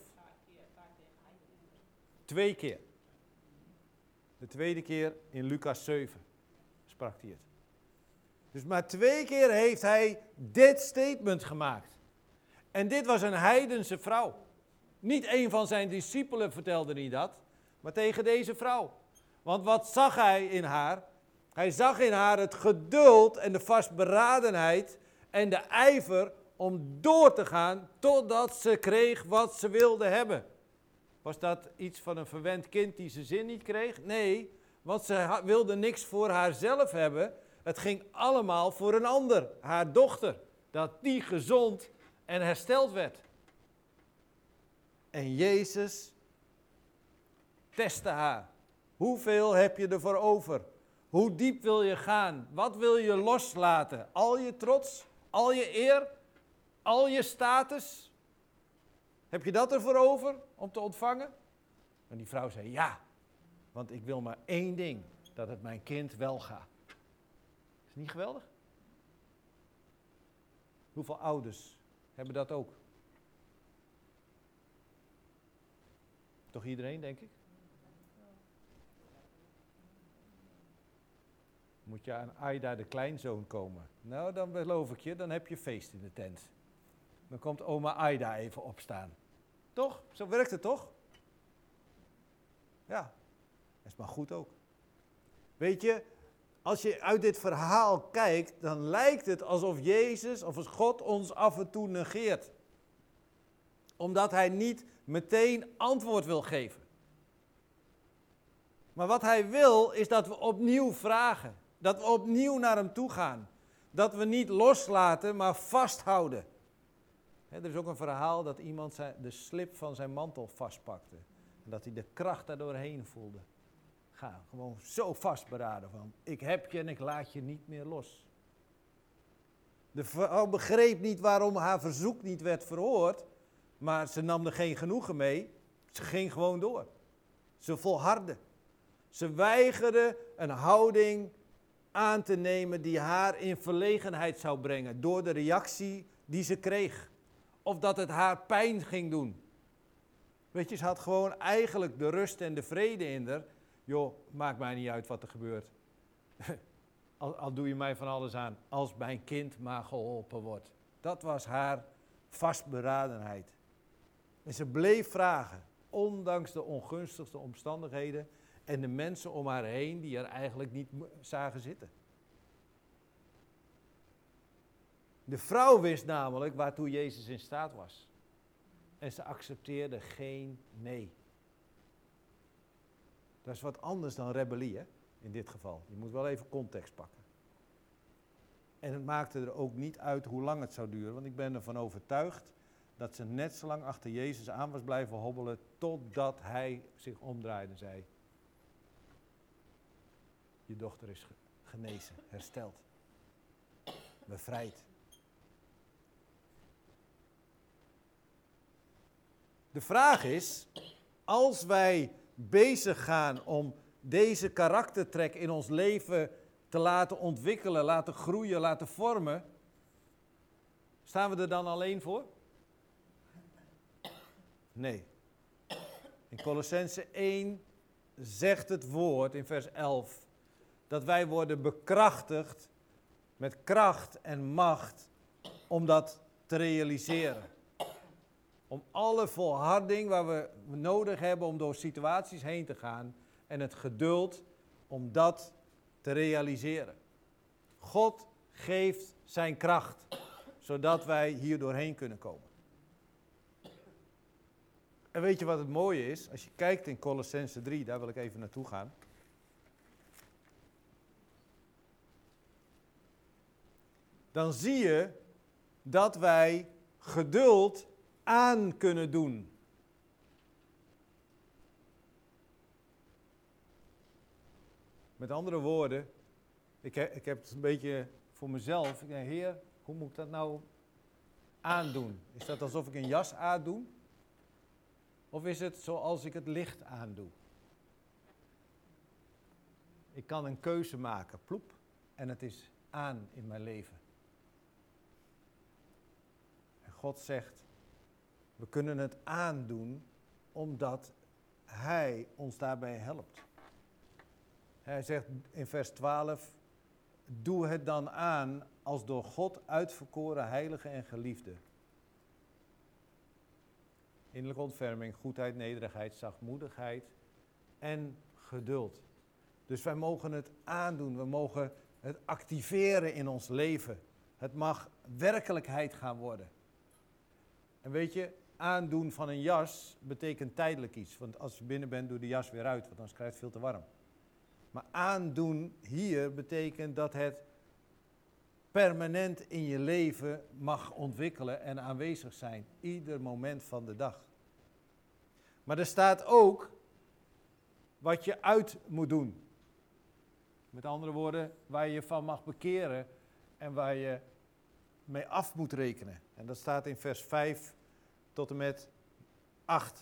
Twee keer. De tweede keer in Lucas zeven sprak hij het. Dus maar twee keer heeft hij dit statement gemaakt. En dit was een heidense vrouw. Niet een van zijn discipelen vertelde hij dat, maar tegen deze vrouw. Want wat zag hij in haar? Hij zag in haar het geduld en de vastberadenheid en de ijver om door te gaan totdat ze kreeg wat ze wilde hebben. Was dat iets van een verwend kind die zijn zin niet kreeg? Nee, want ze wilde niks voor haarzelf hebben. Het ging allemaal voor een ander, haar dochter. Dat die gezond en hersteld werd. En Jezus testte haar. Hoeveel heb je ervoor over? Hoe diep wil je gaan? Wat wil je loslaten? Al je trots? Al je eer? Al je status? Heb je dat ervoor over om te ontvangen? En die vrouw zei ja, want ik wil maar één ding, dat het mijn kind wel gaat. Is het niet geweldig? Hoeveel ouders hebben dat ook? Toch iedereen, denk ik? Moet je aan Aida de kleinzoon komen? Nou, dan beloof ik je, dan heb je feest in de tent. Dan komt oma Aida even opstaan. Toch? Zo werkt het toch? Ja, dat is maar goed ook. Weet je, als je uit dit verhaal kijkt, dan lijkt het alsof Jezus of als God ons af en toe negeert. Omdat hij niet meteen antwoord wil geven. Maar wat hij wil, is dat we opnieuw vragen. Dat we opnieuw naar hem toe gaan. Dat we niet loslaten, maar vasthouden. He, er is ook een verhaal dat iemand zijn, de slip van zijn mantel vastpakte. En dat hij de kracht daardoorheen voelde. Ga, gewoon zo vastberaden van, ik heb je en ik laat je niet meer los. De vrouw begreep niet waarom haar verzoek niet werd verhoord. Maar ze nam er geen genoegen mee. Ze ging gewoon door. Ze volhardde. Ze weigerde een houding aan te nemen die haar in verlegenheid zou brengen. Door de reactie die ze kreeg. Of dat het haar pijn ging doen. Weet je, ze had gewoon eigenlijk de rust en de vrede in haar. Joh, maakt mij niet uit wat er gebeurt. al, al doe je mij van alles aan. Als mijn kind maar geholpen wordt. Dat was haar vastberadenheid. En ze bleef vragen. Ondanks de ongunstigste omstandigheden. En de mensen om haar heen die er eigenlijk niet zagen zitten. De vrouw wist namelijk waartoe Jezus in staat was. En ze accepteerde geen nee. Dat is wat anders dan rebellie, hè? In dit geval. Je moet wel even context pakken. En het maakte er ook niet uit hoe lang het zou duren. Want ik ben ervan overtuigd dat ze net zo lang achter Jezus aan was blijven hobbelen. Totdat hij zich omdraaide en zei. Je dochter is genezen, hersteld, bevrijd. De vraag is, als wij bezig gaan om deze karaktertrek in ons leven te laten ontwikkelen, laten groeien, laten vormen, staan we er dan alleen voor? Nee. In Kolossenzen één zegt het woord in vers elf dat wij worden bekrachtigd met kracht en macht om dat te realiseren. Om alle volharding waar we nodig hebben om door situaties heen te gaan en het geduld om dat te realiseren. God geeft zijn kracht, zodat wij hier doorheen kunnen komen. En weet je wat het mooie is? Als je kijkt in Kolossenzen drie, daar wil ik even naartoe gaan. Dan zie je dat wij geduld aan kunnen doen. Met andere woorden, ik heb, ik heb het een beetje voor mezelf. Ik denk, Heer, hoe moet ik dat nou aandoen? Is dat alsof ik een jas aandoe? Of is het zoals ik het licht aandoe? Ik kan een keuze maken, ploep, en het is aan in mijn leven. En God zegt, we kunnen het aandoen omdat Hij ons daarbij helpt. Hij zegt in vers twaalf, doe het dan aan als door God uitverkoren heilige en geliefde. Innerlijke ontferming, goedheid, nederigheid, zachtmoedigheid en geduld. Dus wij mogen het aandoen, we mogen het activeren in ons leven. Het mag werkelijkheid gaan worden. En weet je, aandoen van een jas betekent tijdelijk iets. Want als je binnen bent, doe de jas weer uit, want dan krijg je het veel te warm. Maar aandoen hier betekent dat het permanent in je leven mag ontwikkelen en aanwezig zijn. Ieder moment van de dag. Maar er staat ook wat je uit moet doen. Met andere woorden, waar je je van mag bekeren en waar je mee af moet rekenen. En dat staat in vers vijf tot en met acht.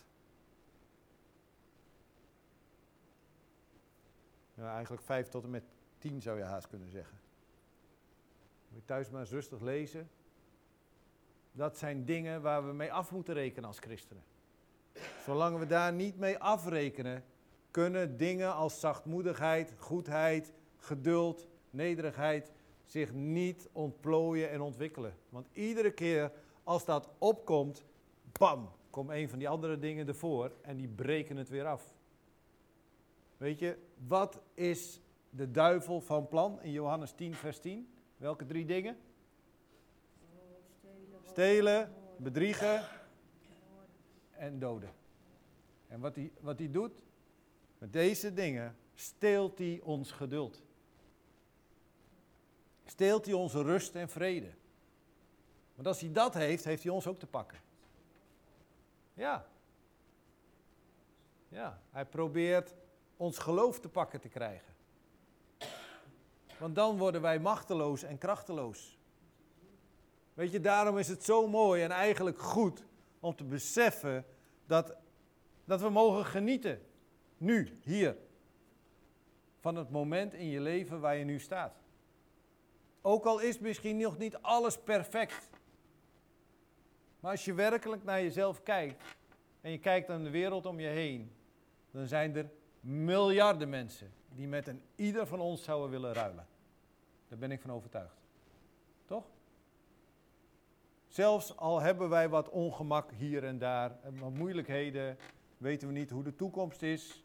Ja, eigenlijk vijf tot en met tien zou je haast kunnen zeggen. Moet je thuis maar eens rustig lezen. Dat zijn dingen waar we mee af moeten rekenen als christenen. Zolang we daar niet mee afrekenen, kunnen dingen als zachtmoedigheid, goedheid, geduld, nederigheid zich niet ontplooien en ontwikkelen. Want iedere keer als dat opkomt, bam, komt een van die andere dingen ervoor en die breken het weer af. Weet je, wat is de duivel van plan in Johannes tien vers tien? Welke drie dingen? Stelen, bedriegen en doden. En wat hij, wat hij doet, met deze dingen, steelt hij ons geduld. Steelt hij onze rust en vrede. Want als hij dat heeft, heeft hij ons ook te pakken. Ja. Ja, hij probeert ons geloof te pakken te krijgen. Want dan worden wij machteloos en krachteloos. Weet je, daarom is het zo mooi en eigenlijk goed om te beseffen dat, dat we mogen genieten. Nu, hier. Van het moment in je leven waar je nu staat. Ook al is misschien nog niet alles perfect. Maar als je werkelijk naar jezelf kijkt en je kijkt naar de wereld om je heen, dan zijn er miljarden mensen die met een ieder van ons zouden willen ruilen. Daar ben ik van overtuigd. Toch? Zelfs al hebben wij wat ongemak hier en daar, en wat moeilijkheden, weten we niet hoe de toekomst is.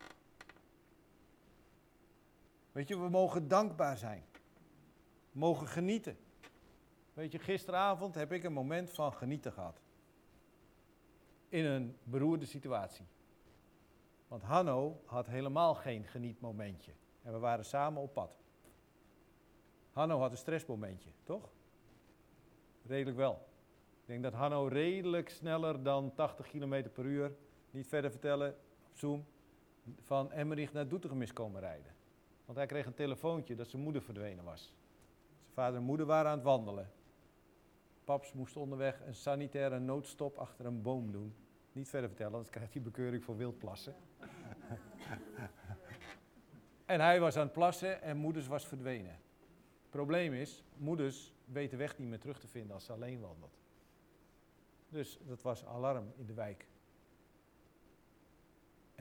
Weet je, we mogen dankbaar zijn. We mogen genieten. Weet je, gisteravond heb ik een moment van genieten gehad. In een beroerde situatie. Want Hanno had helemaal geen genietmomentje. En we waren samen op pad. Hanno had een stressmomentje, toch? Redelijk wel. Ik denk dat Hanno redelijk sneller dan tachtig kilometer per uur, niet verder vertellen, op Zoom, van Emmerich naar Doetinchem is komen rijden. Want hij kreeg een telefoontje dat zijn moeder verdwenen was. Zijn vader en moeder waren aan het wandelen. Paps moest onderweg een sanitaire noodstop achter een boom doen. Niet verder vertellen, anders krijgt hij bekeuring voor wildplassen. En hij was aan het plassen en moeders was verdwenen. Het probleem is, moeders weten de weg niet meer terug te vinden als ze alleen wandelt. Dus dat was alarm in de wijk.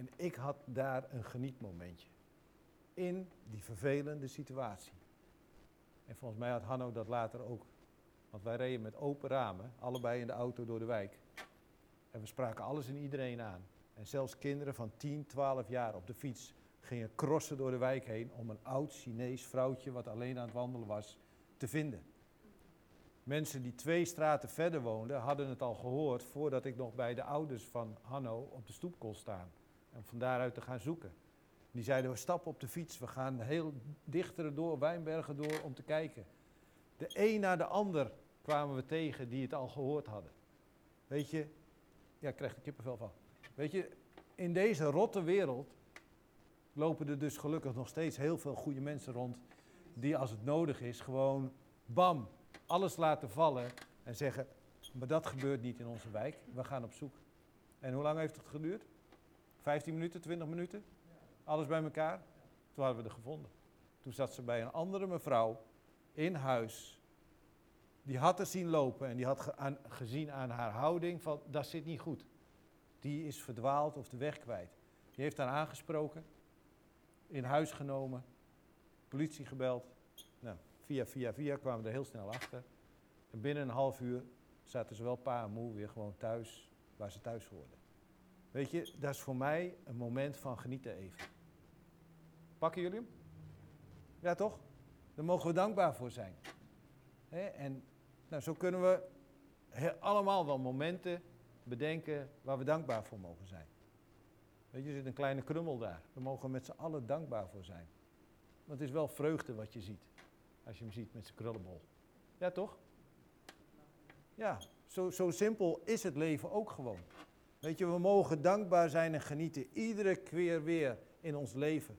En ik had daar een genietmomentje. In die vervelende situatie. En volgens mij had Hanno dat later ook. Want wij reden met open ramen, allebei in de auto door de wijk. En we spraken alles en iedereen aan. En zelfs kinderen van tien, twaalf jaar op de fiets gingen crossen door de wijk heen om een oud Chinees vrouwtje wat alleen aan het wandelen was te vinden. Mensen die twee straten verder woonden hadden het al gehoord voordat ik nog bij de ouders van Hanno op de stoep kon staan. En van daaruit te gaan zoeken. Die zeiden, we stappen op de fiets, we gaan heel dichter door, Wijnbergen door om te kijken. De een na de ander kwamen we tegen die het al gehoord hadden. Weet je, ja, ik krijg er kippenvel van. Weet je, in deze rotte wereld lopen er dus gelukkig nog steeds heel veel goede mensen rond die als het nodig is gewoon, bam, alles laten vallen en zeggen, maar dat gebeurt niet in onze wijk, we gaan op zoek. En hoe lang heeft het geduurd? vijftien minuten, twintig minuten? Alles bij elkaar? Toen hadden we er gevonden. Toen zat ze bij een andere mevrouw in huis. Die had er zien lopen en die had ge- aan, gezien aan haar houding van, dat zit niet goed. Die is verdwaald of de weg kwijt. Die heeft haar aangesproken, in huis genomen, politie gebeld. Nou, via, via, via kwamen we er heel snel achter. En binnen een half uur zaten zowel pa en moe weer gewoon thuis, waar ze thuis hoorden. Weet je, dat is voor mij een moment van genieten even. Pakken jullie hem? Ja, toch? Daar mogen we dankbaar voor zijn. He, en nou, zo kunnen we he, allemaal wel momenten bedenken waar we dankbaar voor mogen zijn. Weet je, er zit een kleine krummel daar. Daar mogen we met z'n allen dankbaar voor zijn. Want het is wel vreugde wat je ziet. Als je hem ziet met zijn krullenbol. Ja, toch? Ja, zo, zo simpel is het leven ook gewoon. Weet je, we mogen dankbaar zijn en genieten. Iedere keer weer in ons leven.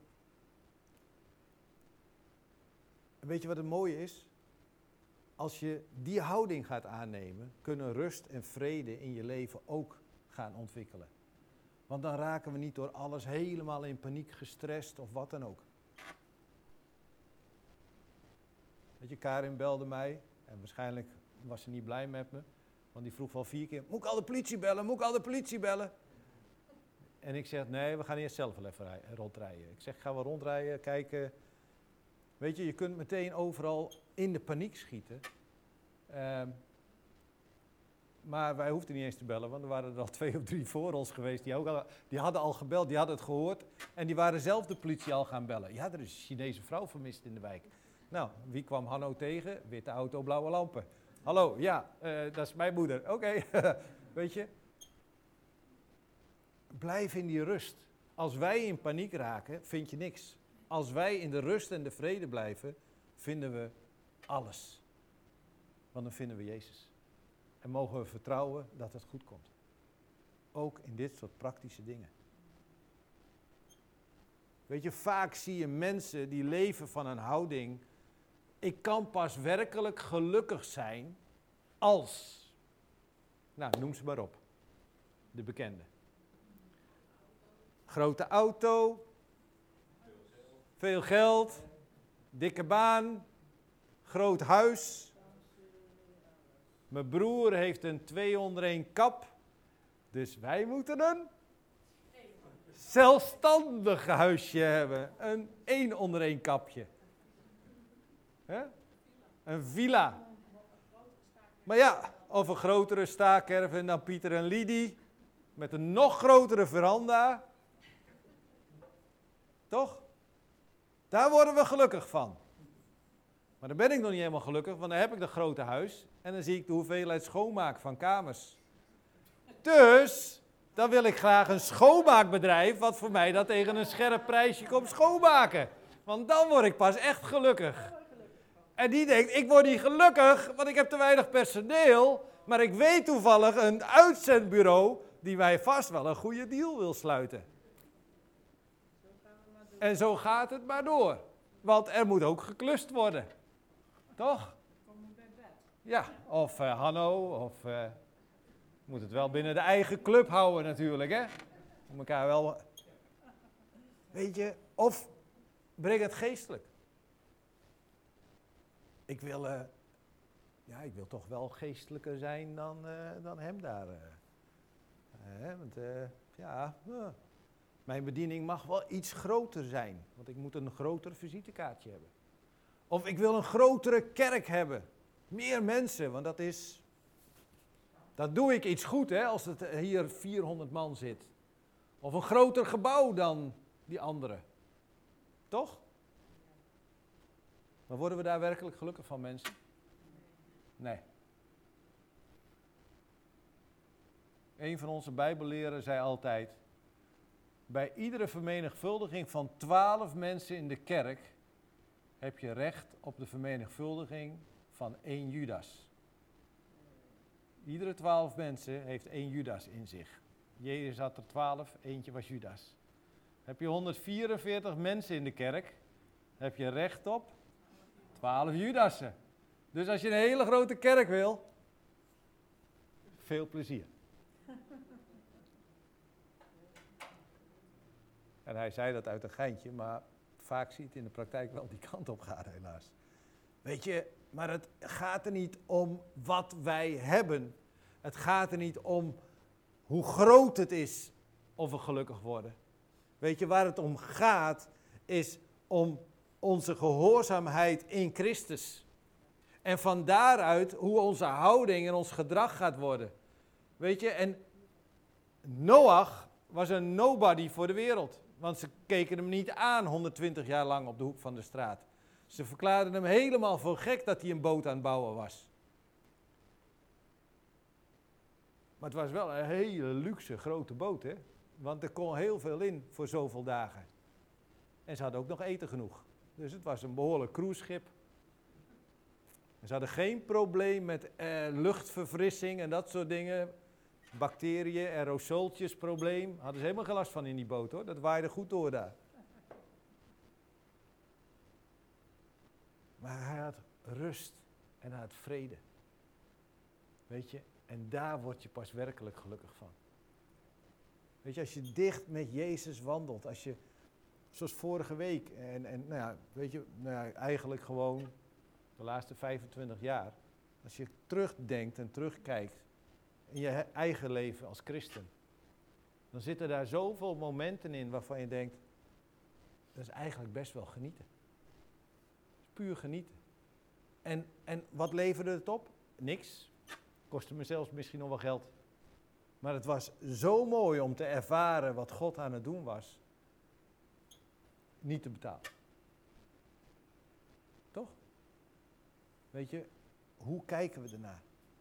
En weet je wat het mooie is? Als je die houding gaat aannemen, kunnen rust en vrede in je leven ook gaan ontwikkelen. Want dan raken we niet door alles helemaal in paniek gestrest of wat dan ook. Weet je, Karin belde mij en waarschijnlijk was ze niet blij met me. Want die vroeg wel vier keer, moet ik al de politie bellen, moet ik al de politie bellen? En ik zeg, nee, we gaan eerst zelf wel even rij- rondrijden. Ik zeg, gaan we rondrijden, kijken. Weet je, je kunt meteen overal in de paniek schieten. Uh, maar wij hoefden niet eens te bellen, want er waren er al twee of drie voor ons geweest. Die, ook al, die hadden al gebeld, die hadden het gehoord. En die waren zelf de politie al gaan bellen. Ja, er is een Chinese vrouw vermist in de wijk. Nou, wie kwam Hanno tegen? Witte auto, blauwe lampen. Hallo, ja, uh, dat is mijn moeder. Oké, okay. Weet je. Blijf in die rust. Als wij in paniek raken, vind je niks. Als wij in de rust en de vrede blijven, vinden we alles. Want dan vinden we Jezus. En mogen we vertrouwen dat het goed komt. Ook in dit soort praktische dingen. Weet je, vaak zie je mensen die leven van een houding. Ik kan pas werkelijk gelukkig zijn als. Nou, noem ze maar op. De bekende. Grote auto. Veel geld. Dikke baan. Groot huis. Mijn broer heeft een twee onder één kap. Dus wij moeten een zelfstandig huisje hebben. Een één onder één kapje. He? Een villa. Maar ja, of een grotere staakerven dan Pieter en Lidie. Met een nog grotere veranda. Toch? Daar worden we gelukkig van. Maar dan ben ik nog niet helemaal gelukkig, want dan heb ik dat grote huis. En dan zie ik de hoeveelheid schoonmaak van kamers. Dus, dan wil ik graag een schoonmaakbedrijf, wat voor mij dat tegen een scherp prijsje komt schoonmaken. Want dan word ik pas echt gelukkig. En die denkt, ik word niet gelukkig, want ik heb te weinig personeel. Maar ik weet toevallig een uitzendbureau die mij vast wel een goede deal wil sluiten. En zo gaat het maar door. Want er moet ook geklust worden. Toch? Ja, of uh, Hanno, of uh, moet het wel binnen de eigen club houden natuurlijk, hè? Om elkaar wel, weet je, of breng het geestelijk. Ik wil, uh, ja, ik wil toch wel geestelijker zijn dan, uh, dan hem daar. Uh. Uh, want, uh, ja, uh, Mijn bediening mag wel iets groter zijn, want ik moet een groter visitekaartje hebben. Of ik wil een grotere kerk hebben. Meer mensen, want dat is... Dat doe ik iets goed, hè, als het hier vierhonderd man zit. Of een groter gebouw dan die andere. Toch? Maar worden we daar werkelijk gelukkig van, mensen? Nee. Een van onze bijbelleren zei altijd... Bij iedere vermenigvuldiging van twaalf mensen in de kerk... heb je recht op de vermenigvuldiging van één Judas. Iedere twaalf mensen heeft één Judas in zich. Jezus had er twaalf, eentje was Judas. Heb je honderdvierenveertig mensen in de kerk, heb je recht op twaalf Judassen. Dus als je een hele grote kerk wil, veel plezier. En hij zei dat uit een geintje, maar vaak zie je het in de praktijk wel die kant op gaan, helaas. Weet je, maar het gaat er niet om wat wij hebben. Het gaat er niet om hoe groot het is of we gelukkig worden. Weet je, waar het om gaat, is om onze gehoorzaamheid in Christus. En van daaruit hoe onze houding en ons gedrag gaat worden. Weet je, en Noach was een nobody voor de wereld. Want ze keken hem niet aan honderdtwintig jaar lang op de hoek van de straat. Ze verklaarden hem helemaal voor gek dat hij een boot aan het bouwen was. Maar het was wel een hele luxe grote boot, hè? Want er kon heel veel in voor zoveel dagen. En ze hadden ook nog eten genoeg. Dus het was een behoorlijk cruiseschip. Ze hadden geen probleem met eh, luchtverfrissing en dat soort dingen. Bacteriën, aerosoltjes probleem. Hadden ze helemaal geen last van in die boot, hoor. Dat waaide goed door daar. Maar hij had rust en hij had vrede. Weet je, en daar word je pas werkelijk gelukkig van. Weet je, als je dicht met Jezus wandelt, als je, zoals vorige week, en, en nou ja, weet je, nou ja, eigenlijk gewoon de laatste vijfentwintig jaar, als je terugdenkt en terugkijkt in je eigen leven als christen, dan zitten daar zoveel momenten in waarvan je denkt, dat is eigenlijk best wel genieten. Puur genieten. En, en wat leverde het op? Niks. Kostte me zelfs misschien nog wel geld. Maar het was zo mooi om te ervaren wat God aan het doen was. Niet te betalen. Toch? Weet je, hoe kijken we ernaar?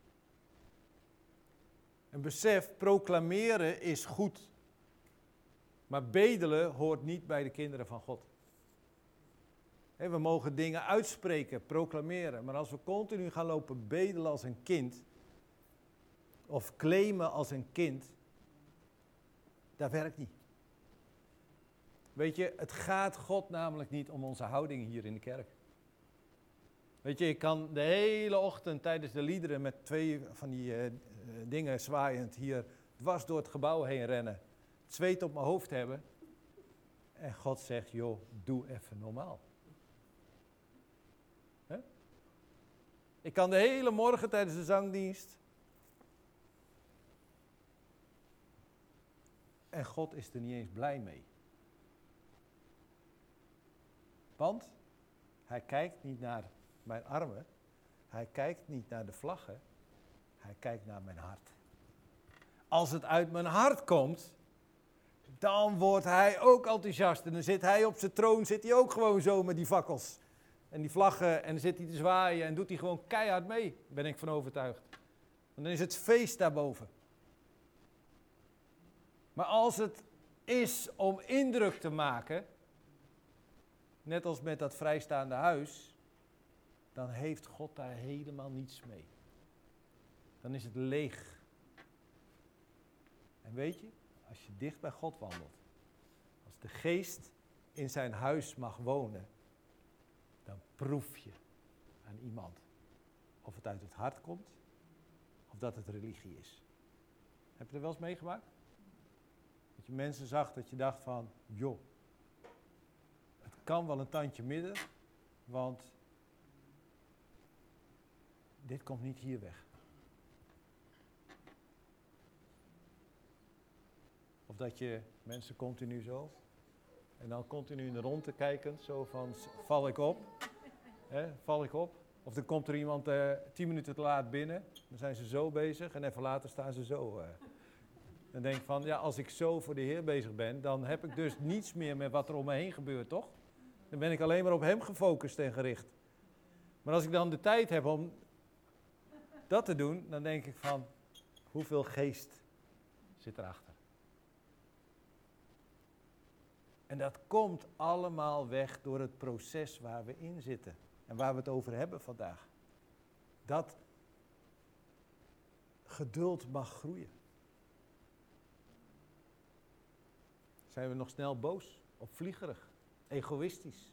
En besef, proclameren is goed. Maar bedelen hoort niet bij de kinderen van God. We mogen dingen uitspreken, proclameren. Maar als we continu gaan lopen bedelen als een kind, of claimen als een kind, dat werkt niet. Weet je, het gaat God namelijk niet om onze houding hier in de kerk. Weet je, ik kan de hele ochtend tijdens de liederen met twee van die uh, dingen zwaaiend hier dwars door het gebouw heen rennen. Het zweet op mijn hoofd hebben. En God zegt, joh, doe even normaal. He? Ik kan de hele morgen tijdens de zangdienst. En God is er niet eens blij mee. Want hij kijkt niet naar mijn armen. Hij kijkt niet naar de vlaggen. Hij kijkt naar mijn hart. Als het uit mijn hart komt, dan wordt hij ook enthousiast. En dan zit hij op zijn troon, zit hij ook gewoon zo met die fakkels. En die vlaggen, en dan zit hij te zwaaien en doet hij gewoon keihard mee. Ben ik van overtuigd. En dan is het feest daarboven. Maar als het is om indruk te maken, net als met dat vrijstaande huis, dan heeft God daar helemaal niets mee. Dan is het leeg. En weet je, als je dicht bij God wandelt, als de geest in zijn huis mag wonen, dan proef je aan iemand of het uit het hart komt of dat het religie is. Heb je er wel eens meegemaakt? Dat je mensen zag dat je dacht van, joh, het kan wel een tandje midden, want dit komt niet hier weg. Of dat je Mensen continu zo. En dan continu in de rondte kijkend, zo van, val ik op? Hè, val ik op? Of dan komt er iemand uh, tien minuten te laat binnen, dan zijn ze zo bezig en even later staan ze zo. Uh. Dan denk ik van, ja, als ik zo voor de Heer bezig ben, dan heb ik dus niets meer met wat er om me heen gebeurt, toch? Dan ben ik alleen maar op Hem gefocust en gericht. Maar als ik dan de tijd heb om dat te doen, dan denk ik van, hoeveel geest zit erachter? En dat komt allemaal weg door het proces waar we in zitten. En waar we het over hebben vandaag. Dat geduld mag groeien. Zijn we nog snel boos, opvliegerig, egoïstisch?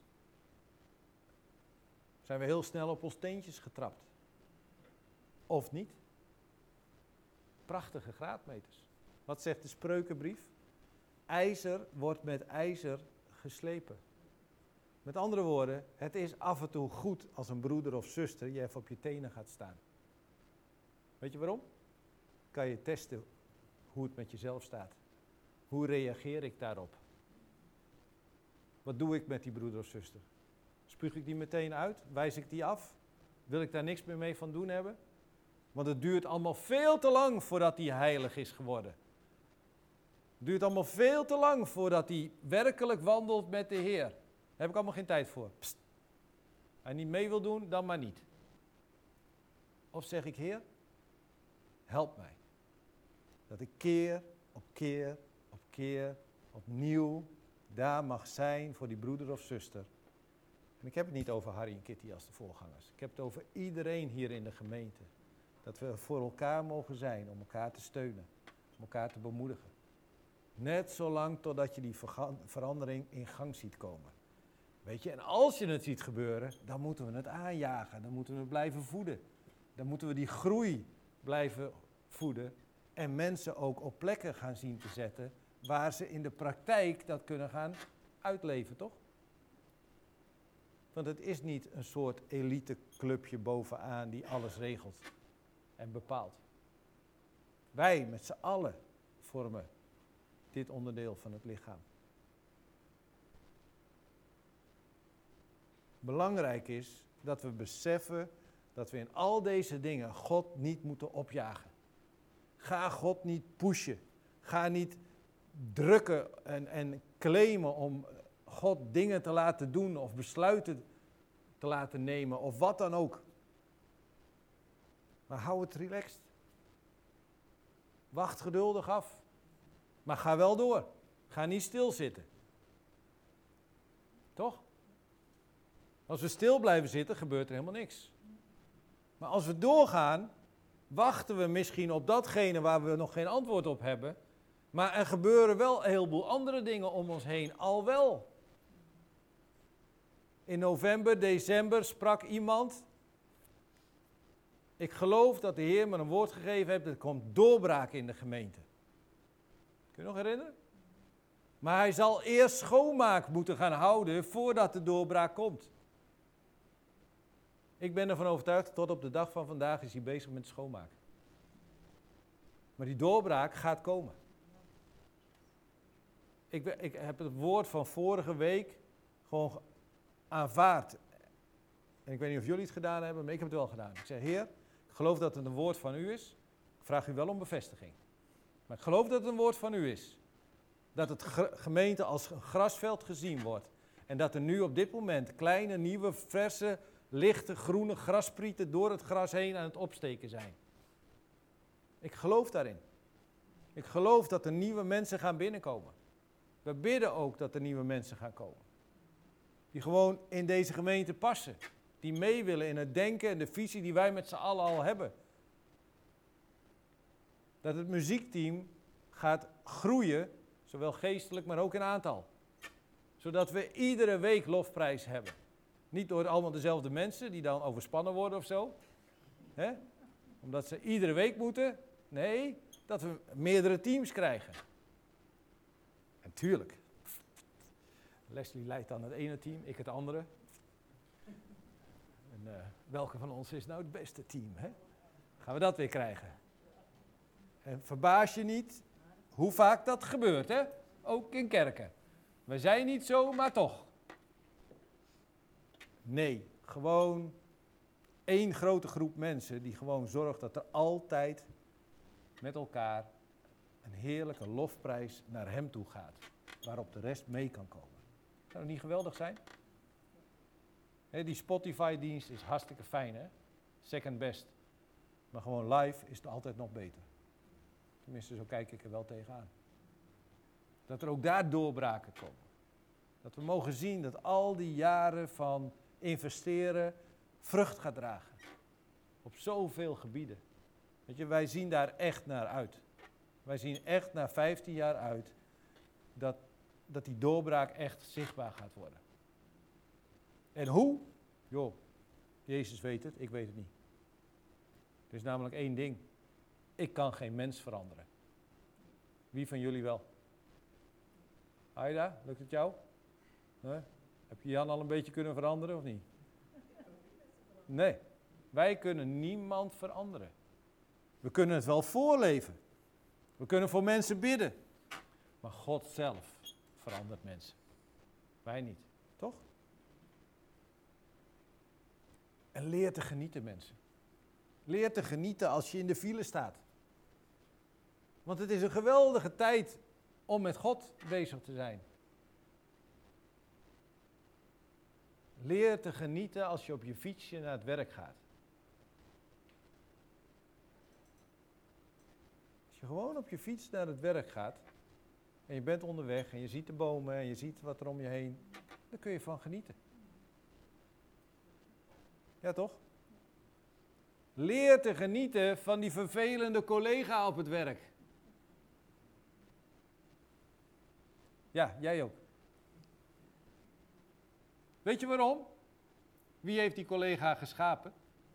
Zijn we heel snel op ons teentjes getrapt? Of niet? Prachtige graadmeters. Wat zegt de Spreukenbrief? IJzer wordt met ijzer geslepen. Met andere woorden, het is af en toe goed als een broeder of zuster je even op je tenen gaat staan. Weet je waarom? Kan je testen hoe het met jezelf staat. Hoe reageer ik daarop? Wat doe ik met die broeder of zuster? Spuug ik die meteen uit? Wijs ik die af? Wil ik daar niks meer mee van doen hebben? Want het duurt allemaal veel te lang voordat die heilig is geworden. Het duurt allemaal veel te lang voordat hij werkelijk wandelt met de Heer. Daar heb ik allemaal geen tijd voor. Psst. Als hij niet mee wil doen, dan maar niet. Of zeg ik, Heer, help mij. Dat ik keer op keer op keer opnieuw daar mag zijn voor die broeder of zuster. En ik heb het niet over Harry en Kitty als de voorgangers. Ik heb het over iedereen hier in de gemeente. Dat we voor elkaar mogen zijn, om elkaar te steunen, om elkaar te bemoedigen. Net zolang totdat je die verandering in gang ziet komen. Weet je, en als je het ziet gebeuren, dan moeten we het aanjagen. Dan moeten we het blijven voeden. Dan moeten we die groei blijven voeden. En mensen ook op plekken gaan zien te zetten waar ze in de praktijk dat kunnen gaan uitleven, toch? Want het is niet een soort eliteclubje bovenaan die alles regelt en bepaalt. Wij met z'n allen vormen dit onderdeel van het lichaam. Belangrijk is dat we beseffen dat we in al deze dingen God niet moeten opjagen. Ga God niet pushen. Ga niet drukken en, en claimen om God dingen te laten doen of besluiten te laten nemen of wat dan ook. Maar hou het relaxed. Wacht geduldig af. Maar ga wel door. Ga niet stilzitten. Toch? Als we stil blijven zitten, gebeurt er helemaal niks. Maar als we doorgaan, wachten we misschien op datgene waar we nog geen antwoord op hebben. Maar er gebeuren wel een heleboel andere dingen om ons heen, al wel. In november, december sprak iemand. Ik geloof dat de Heer me een woord gegeven heeft, er komt doorbraak in de gemeente. Kun je nog herinneren? Maar hij zal eerst schoonmaak moeten gaan houden voordat de doorbraak komt. Ik ben ervan overtuigd, tot op de dag van vandaag is hij bezig met schoonmaken. Maar die doorbraak gaat komen. Ik, ik heb het woord van vorige week gewoon aanvaard. En ik weet niet of jullie het gedaan hebben, maar ik heb het wel gedaan. Ik zei, Heer, ik geloof dat het een woord van u is. Ik vraag u wel om bevestiging. Maar ik geloof dat het een woord van u is. Dat het gemeente als een grasveld gezien wordt. En dat er nu op dit moment kleine, nieuwe, verse, lichte, groene grasprieten door het gras heen aan het opsteken zijn. Ik geloof daarin. Ik geloof dat er nieuwe mensen gaan binnenkomen. We bidden ook dat er nieuwe mensen gaan komen. Die gewoon in deze gemeente passen. Die mee willen in het denken en de visie die wij met z'n allen al hebben. Dat het muziekteam gaat groeien, zowel geestelijk maar ook in aantal. Zodat we iedere week lofprijs hebben. Niet door allemaal dezelfde mensen die dan overspannen worden of zo. Hè? Omdat ze iedere week moeten. Nee, dat we meerdere teams krijgen. En tuurlijk. Leslie leidt dan het ene team, ik het andere. En uh, welke van ons is nou het beste team? Hè? Gaan we dat weer krijgen? En verbaas je niet hoe vaak dat gebeurt, hè? Ook in kerken. We zijn niet zo, maar toch. Nee, gewoon één grote groep mensen die gewoon zorgt dat er altijd met elkaar een heerlijke lofprijs naar hem toe gaat. Waarop de rest mee kan komen. Zou dat niet geweldig zijn? He, die Spotify-dienst is hartstikke fijn, hè? Second best. Maar gewoon live is het altijd nog beter. Tenminste, zo kijk ik er wel tegenaan. Dat er ook daar doorbraken komen. Dat we mogen zien dat al die jaren van investeren vrucht gaat dragen. Op zoveel gebieden. Weet je, wij zien daar echt naar uit. Wij zien echt na vijftien jaar uit dat, dat die doorbraak echt zichtbaar gaat worden. En hoe? Joh, Jezus weet het, ik weet het niet. Er is namelijk één ding. Ik kan geen mens veranderen. Wie van jullie wel? Aida, lukt het jou? Nee? Heb je Jan al een beetje kunnen veranderen of niet? Nee, wij kunnen niemand veranderen. We kunnen het wel voorleven. We kunnen voor mensen bidden. Maar God zelf verandert mensen. Wij niet, toch? En leer te genieten, mensen. Leer te genieten als je in de file staat. Want het is een geweldige tijd om met God bezig te zijn. Leer te genieten als je op je fietsje naar het werk gaat. Als je gewoon op je fiets naar het werk gaat en je bent onderweg en je ziet de bomen en je ziet wat er om je heen, dan kun je van genieten. Ja, toch? Leer te genieten van die vervelende collega op het werk. Ja, jij ook. Weet je waarom? Wie heeft die collega geschapen?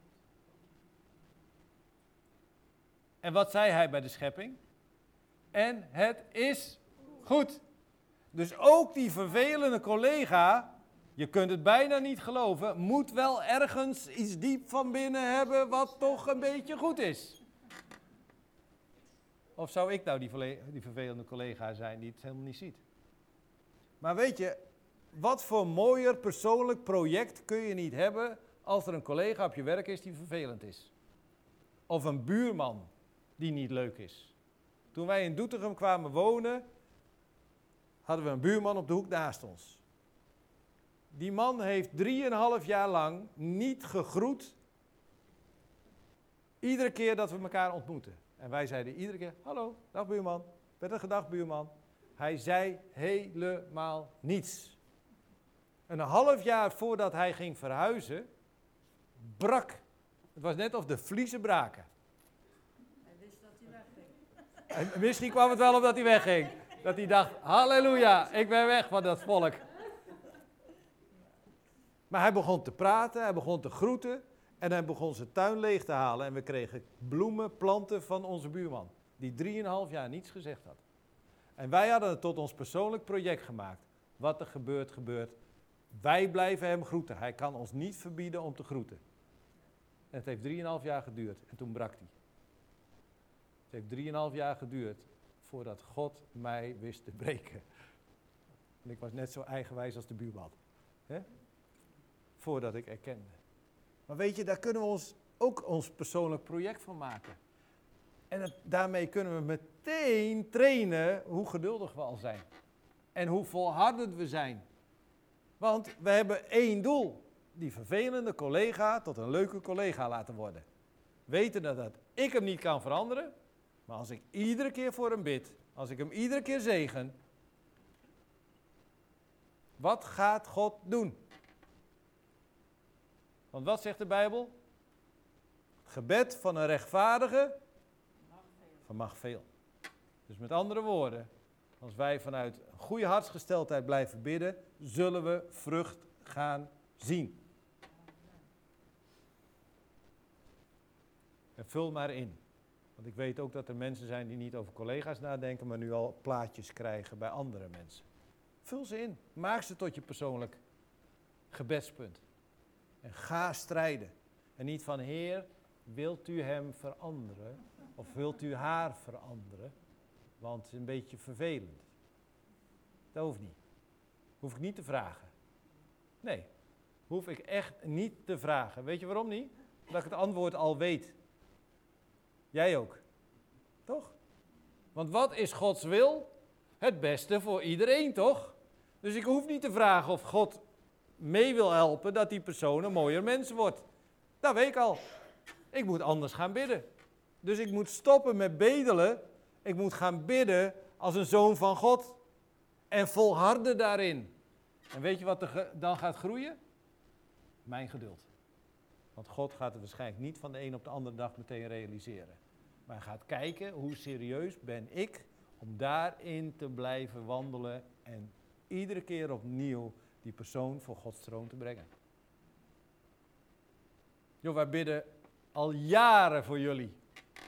En wat zei hij bij de schepping? En het is goed. Dus ook die vervelende collega, je kunt het bijna niet geloven, moet wel ergens iets diep van binnen hebben wat toch een beetje goed is. Of zou ik nou die, verle- die vervelende collega zijn die het helemaal niet ziet? Maar weet je, wat voor mooier persoonlijk project kun je niet hebben als er een collega op je werk is die vervelend is? Of een buurman die niet leuk is. Toen wij in Doetinchem kwamen wonen, hadden we een buurman op de hoek naast ons. Die man heeft drieënhalf jaar lang niet gegroet. Iedere keer dat we elkaar ontmoeten. En wij zeiden iedere keer, hallo, dag buurman, prettige dag buurman. Hij zei helemaal niets. Een half jaar voordat hij ging verhuizen, brak. Het was net of de vliezen braken. Hij wist dat hij wegging. En misschien kwam het wel omdat hij wegging. Dat hij dacht, halleluja, ik ben weg van dat volk. Maar hij begon te praten, hij begon te groeten en hij begon zijn tuin leeg te halen. En we kregen bloemen, planten van onze buurman, die drieënhalf jaar niets gezegd had. En wij hadden het tot ons persoonlijk project gemaakt. Wat er gebeurt, gebeurt. Wij blijven hem groeten. Hij kan ons niet verbieden om te groeten. En het heeft drieënhalf jaar geduurd en toen brak hij. Het heeft drieënhalf jaar geduurd voordat God mij wist te breken. En ik was net zo eigenwijs als de buurman. He? Voordat ik erkende. Maar weet je, daar kunnen we ons ook ons persoonlijk project van maken. En het, daarmee kunnen we meteen trainen hoe geduldig we al zijn. En hoe volhardend we zijn. Want we hebben één doel. Die vervelende collega tot een leuke collega laten worden. Weten dat ik hem niet kan veranderen. Maar als ik iedere keer voor hem bid. Als ik hem iedere keer zegen. Wat gaat God doen? Want wat zegt de Bijbel? Het gebed van een rechtvaardige vermag veel. Dus met andere woorden, als wij vanuit een goede hartsgesteldheid blijven bidden, zullen we vrucht gaan zien. En vul maar in. Want ik weet ook dat er mensen zijn die niet over collega's nadenken, maar nu al plaatjes krijgen bij andere mensen. Vul ze in. Maak ze tot je persoonlijk gebedspunt. En ga strijden. En niet van, Heer, wilt u hem veranderen? Of wilt u haar veranderen? Want het is een beetje vervelend. Dat hoeft niet. Hoef ik niet te vragen. Nee, hoef ik echt niet te vragen. Weet je waarom niet? Omdat ik het antwoord al weet. Jij ook. Toch? Want wat is Gods wil? Het beste voor iedereen, toch? Dus ik hoef niet te vragen of God mee wil helpen dat die persoon een mooier mens wordt. Dat weet ik al. Ik moet anders gaan bidden. Dus ik moet stoppen met bedelen. Ik moet gaan bidden als een zoon van God. En volharden daarin. En weet je wat er ge- dan gaat groeien? Mijn geduld. Want God gaat het waarschijnlijk niet van de een op de andere dag meteen realiseren. Maar hij gaat kijken hoe serieus ben ik om daarin te blijven wandelen. En iedere keer opnieuw die persoon voor Gods troon te brengen. Joh, wij bidden al jaren voor jullie.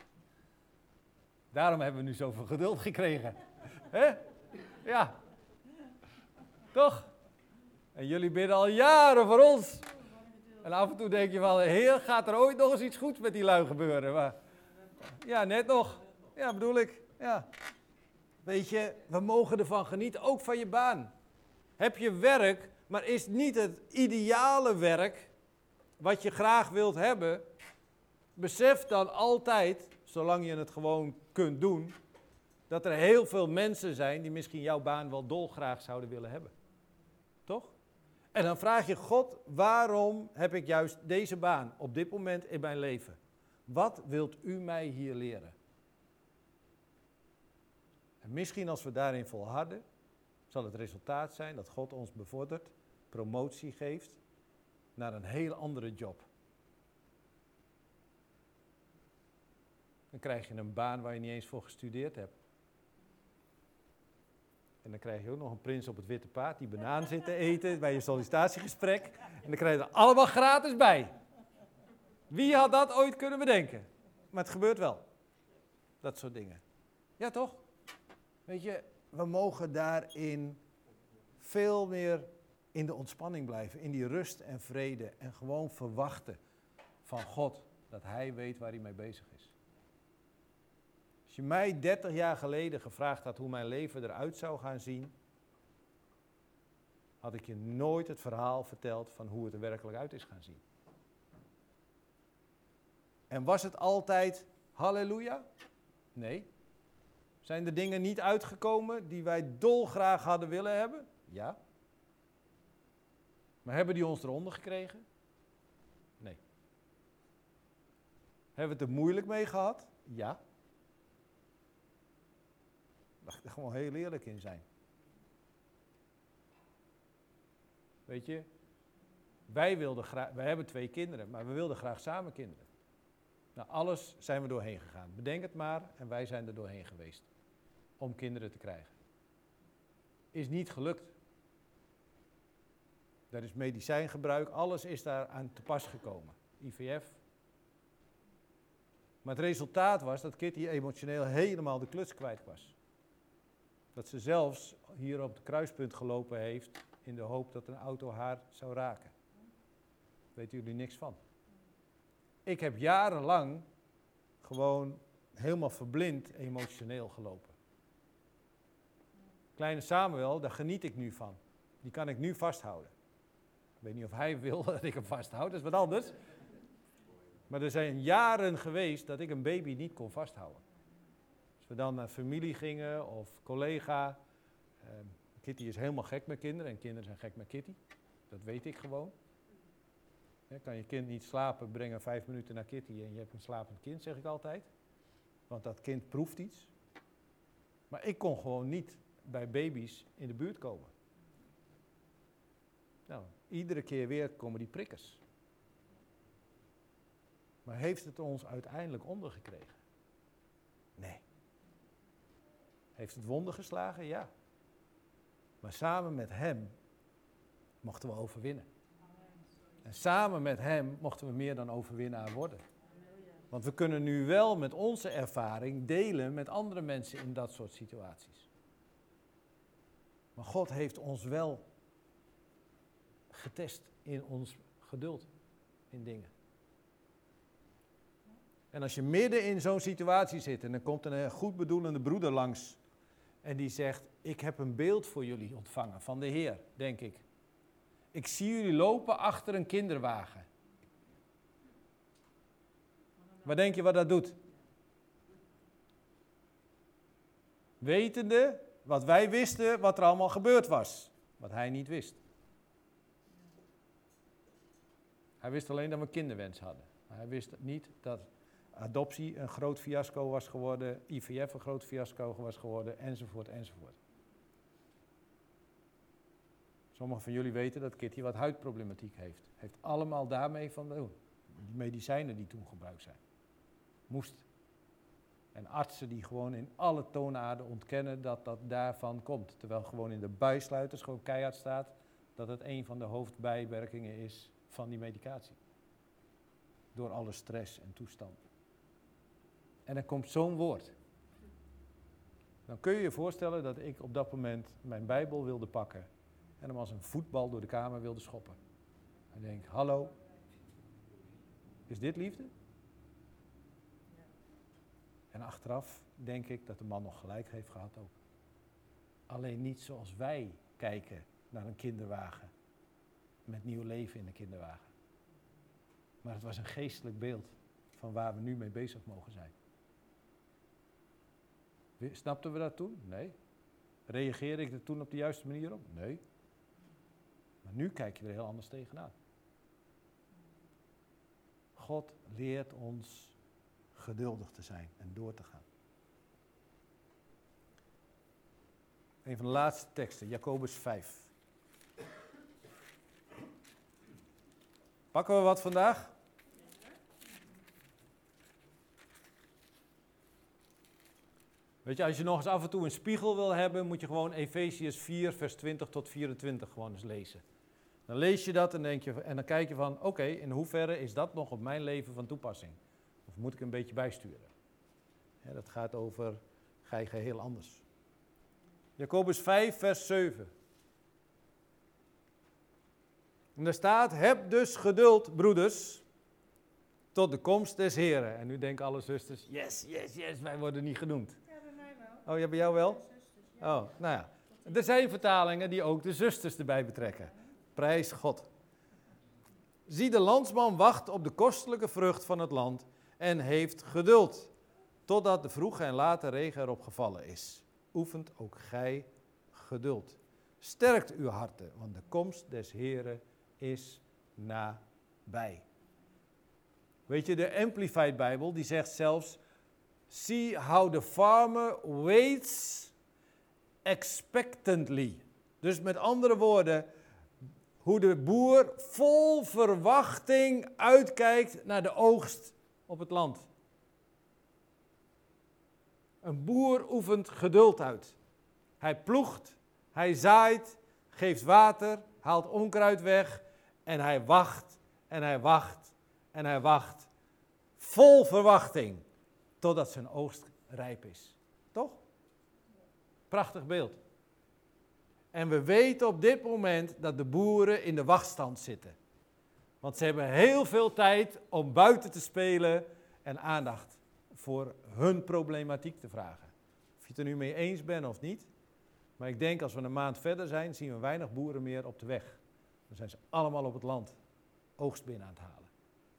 Daarom hebben we nu zoveel geduld gekregen. Hè? Ja. Toch? En jullie bidden al jaren voor ons. En af en toe denk je wel, Heer, gaat er ooit nog eens iets goeds met die lui gebeuren? Maar, ja, net nog. Ja, bedoel ik. Ja. Weet je, we mogen ervan genieten, ook van je baan. Heb je werk, maar is niet het ideale werk wat je graag wilt hebben, besef dan altijd, zolang je het gewoon kunt doen, dat er heel veel mensen zijn die misschien jouw baan wel dolgraag zouden willen hebben. Toch? En dan vraag je God, waarom heb ik juist deze baan op dit moment in mijn leven? Wat wilt u mij hier leren? En misschien als we daarin volharden, zal het resultaat zijn dat God ons bevordert, promotie geeft naar een heel andere job. Dan krijg je een baan waar je niet eens voor gestudeerd hebt. En dan krijg je ook nog een prins op het witte paard die banaan zit te eten bij je sollicitatiegesprek. En dan krijg je er allemaal gratis bij. Wie had dat ooit kunnen bedenken? Maar het gebeurt wel. Dat soort dingen. Ja, toch? Weet je, we mogen daarin veel meer in de ontspanning blijven. In die rust en vrede. En gewoon verwachten van God dat Hij weet waar Hij mee bezig is. Als je mij dertig jaar geleden gevraagd had hoe mijn leven eruit zou gaan zien, had ik je nooit het verhaal verteld van hoe het er werkelijk uit is gaan zien. En was het altijd halleluja? Nee. Zijn er dingen niet uitgekomen die wij dolgraag hadden willen hebben? Ja. Maar hebben die ons eronder gekregen? Nee. Hebben we het er moeilijk mee gehad? Ja. Mag ik er gewoon heel eerlijk in zijn. Weet je, wij wilden graag, wij hebben twee kinderen, maar we wilden graag samen kinderen. Nou, alles zijn we doorheen gegaan. Bedenk het maar en wij zijn er doorheen geweest. Om kinderen te krijgen. Is niet gelukt. Er is medicijngebruik, alles is daar aan te pas gekomen. I V F. Maar het resultaat was dat Kitty emotioneel helemaal de kluts kwijt was. Dat ze zelfs hier op het kruispunt gelopen heeft in de hoop dat een auto haar zou raken. Daar weten jullie niks van. Ik heb jarenlang gewoon helemaal verblind emotioneel gelopen. Kleine Samuel, daar geniet ik nu van. Die kan ik nu vasthouden. Ik weet niet of hij wil dat ik hem vasthoud, dat is wat anders. Maar er zijn jaren geweest dat ik een baby niet kon vasthouden. Als we dan naar familie gingen of collega. Uh, Kitty is helemaal gek met kinderen en kinderen zijn gek met Kitty. Dat weet ik gewoon. Ja, kan je kind niet slapen, breng vijf minuten naar Kitty en je hebt een slapend kind, zeg ik altijd. Want dat kind proeft iets. Maar ik kon gewoon niet bij baby's in de buurt komen. Nou, iedere keer weer komen die prikkers. Maar heeft het ons uiteindelijk ondergekregen? Nee. Heeft het wonder geslagen? Ja. Maar samen met hem mochten we overwinnen. En samen met hem mochten we meer dan overwinnaar worden. Want we kunnen nu wel met onze ervaring delen met andere mensen in dat soort situaties. Maar God heeft ons wel getest in ons geduld in dingen. En als je midden in zo'n situatie zit en dan komt een goed bedoelende broeder langs En die zegt, ik heb een beeld voor jullie ontvangen van de Heer, denk ik. Ik zie jullie lopen achter een kinderwagen. Wat denk je wat dat doet? Wetende wat wij wisten, wat er allemaal gebeurd was. Wat hij niet wist. Hij wist alleen dat we kinderwens hadden. Maar hij wist niet dat adoptie een groot fiasco was geworden, I V F een groot fiasco was geworden, enzovoort, enzovoort. Sommigen van jullie weten dat Kitty wat huidproblematiek heeft. Heeft allemaal daarmee van doen. Die medicijnen die toen gebruikt zijn. Moest. En artsen die gewoon in alle toonaarden ontkennen dat dat daarvan komt. Terwijl gewoon in de bijsluiters gewoon keihard staat dat het een van de hoofdbijwerkingen is van die medicatie. Door alle stress en toestand. En dan komt zo'n woord. Dan kun je je voorstellen dat ik op dat moment mijn Bijbel wilde pakken en hem als een voetbal door de kamer wilde schoppen. En denk, hallo, is dit liefde? En achteraf denk ik dat de man nog gelijk heeft gehad ook. Alleen niet zoals wij kijken naar een kinderwagen. Met nieuw leven in de kinderwagen. Maar het was een geestelijk beeld van waar we nu mee bezig mogen zijn. Snapten we dat toen? Nee. Reageerde ik er toen op de juiste manier op? Nee. Maar nu kijk je er heel anders tegenaan. God leert ons geduldig te zijn en door te gaan. Een van de laatste teksten, Jacobus vijf. Pakken we wat vandaag? Weet je, als je nog eens af en toe een spiegel wil hebben, moet je gewoon Efesiërs vier, vers twintig tot vierentwintig gewoon eens lezen. Dan lees je dat en, denk je, en dan kijk je van, oké, okay, in hoeverre is dat nog op mijn leven van toepassing? Of moet ik een beetje bijsturen? Ja, dat gaat over, ga je geheel anders. Jacobus vijf, vers zeven. En daar staat, heb dus geduld, broeders, tot de komst des Heren. En nu denken alle zusters, yes, yes, yes, wij worden niet genoemd. Ja, bij mij wel. Oh, ja, bij jou wel? Zusters, ja. Oh, nou ja. Er zijn vertalingen die ook de zusters erbij betrekken. Prijs God. Zie, de landsman wacht op de kostelijke vrucht van het land en heeft geduld, totdat de vroege en late regen erop gevallen is. Oefent ook gij geduld. Sterkt uw harten, want de komst des Heren is nabij. Weet je, de Amplified Bijbel die zegt zelfs, see how the farmer waits expectantly. Dus met andere woorden, hoe de boer vol verwachting uitkijkt naar de oogst op het land. Een boer oefent geduld uit. Hij ploegt, hij zaait, geeft water, haalt onkruid weg en hij wacht en hij wacht en hij wacht. Vol verwachting totdat zijn oogst rijp is. Toch? Prachtig beeld. En we weten op dit moment dat de boeren in de wachtstand zitten. Want ze hebben heel veel tijd om buiten te spelen en aandacht voor hun problematiek te vragen. Of je het er nu mee eens bent of niet. Maar ik denk als we een maand verder zijn, zien we weinig boeren meer op de weg. Dan zijn ze allemaal op het land oogst binnen aan het halen.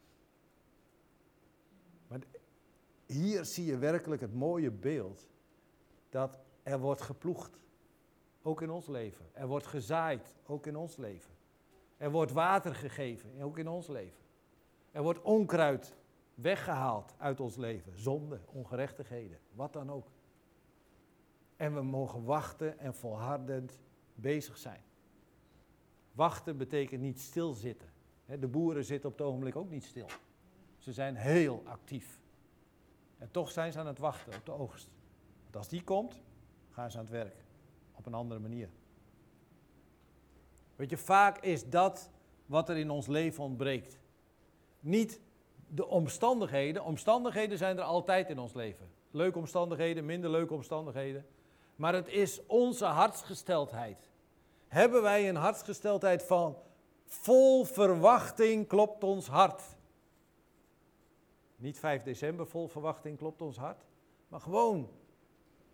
Maar hier zie je werkelijk het mooie beeld dat er wordt geploegd. Ook in ons leven. Er wordt gezaaid, ook in ons leven. Er wordt water gegeven, ook in ons leven. Er wordt onkruid weggehaald uit ons leven. Zonde, ongerechtigheden, wat dan ook. En we mogen wachten en volhardend bezig zijn. Wachten betekent niet stilzitten. De boeren zitten op het ogenblik ook niet stil. Ze zijn heel actief. En toch zijn ze aan het wachten op de oogst. Want als die komt, gaan ze aan het werk. Op een andere manier. Weet je, vaak is dat wat er in ons leven ontbreekt. Niet de omstandigheden. Omstandigheden zijn er altijd in ons leven. Leuke omstandigheden, minder leuke omstandigheden. Maar het is onze hartsgesteldheid. Hebben wij een hartsgesteldheid van vol verwachting klopt ons hart. Niet vijf december vol verwachting klopt ons hart. Maar gewoon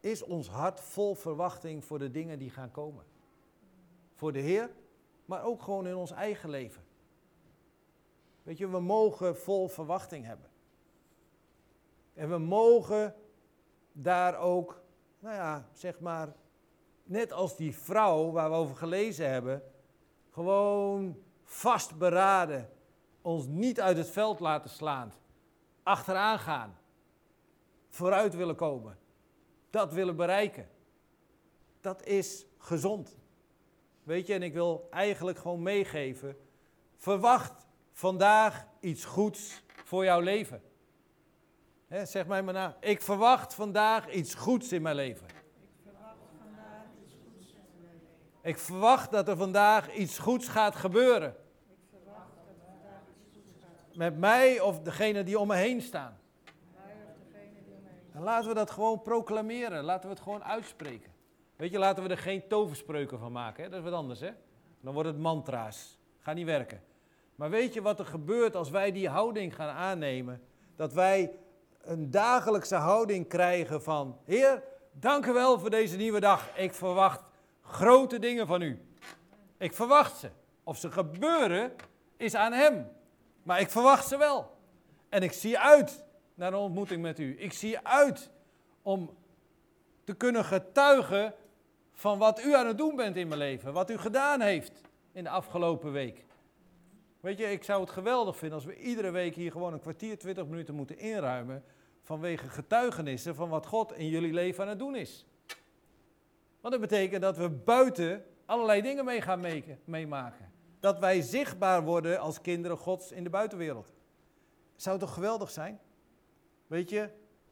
is ons hart vol verwachting voor de dingen die gaan komen. Voor de Heer, maar ook gewoon in ons eigen leven. Weet je, we mogen vol verwachting hebben. En we mogen daar ook, nou ja, zeg maar, net als die vrouw waar we over gelezen hebben, gewoon vastberaden, ons niet uit het veld laten slaan, achteraan gaan, vooruit willen komen, dat willen bereiken. Dat is gezond. Weet je, en ik wil eigenlijk gewoon meegeven, verwacht vandaag iets goeds voor jouw leven. He, zeg mij maar na, ik verwacht vandaag iets goeds in mijn leven. Ik verwacht vandaag iets goeds in mijn leven. Ik verwacht dat er vandaag iets goeds gaat gebeuren. Ik verwacht dat er vandaag iets goeds gaat gebeuren. Met mij of degene die om me heen staan. Mij of degene die om me heen En laten we dat gewoon proclameren. Laten we het gewoon uitspreken. Weet je, laten we er geen toverspreuken van maken. Hè? Dat is wat anders, hè. Dan wordt het mantra's. Gaat niet werken. Maar weet je wat er gebeurt als wij die houding gaan aannemen? Dat wij een dagelijkse houding krijgen van, Heer, dank u wel voor deze nieuwe dag. Ik verwacht grote dingen van u. Ik verwacht ze. Of ze gebeuren, is aan hem. Maar ik verwacht ze wel. En ik zie uit naar een ontmoeting met u. Ik zie uit om te kunnen getuigen van wat u aan het doen bent in mijn leven. Wat u gedaan heeft in de afgelopen week. Weet je, ik zou het geweldig vinden als we iedere week hier gewoon een kwartier, twintig minuten moeten inruimen vanwege getuigenissen van wat God in jullie leven aan het doen is. Want dat betekent dat we buiten allerlei dingen mee gaan meemaken. Dat wij zichtbaar worden als kinderen Gods in de buitenwereld. Zou het toch geweldig zijn? Weet je?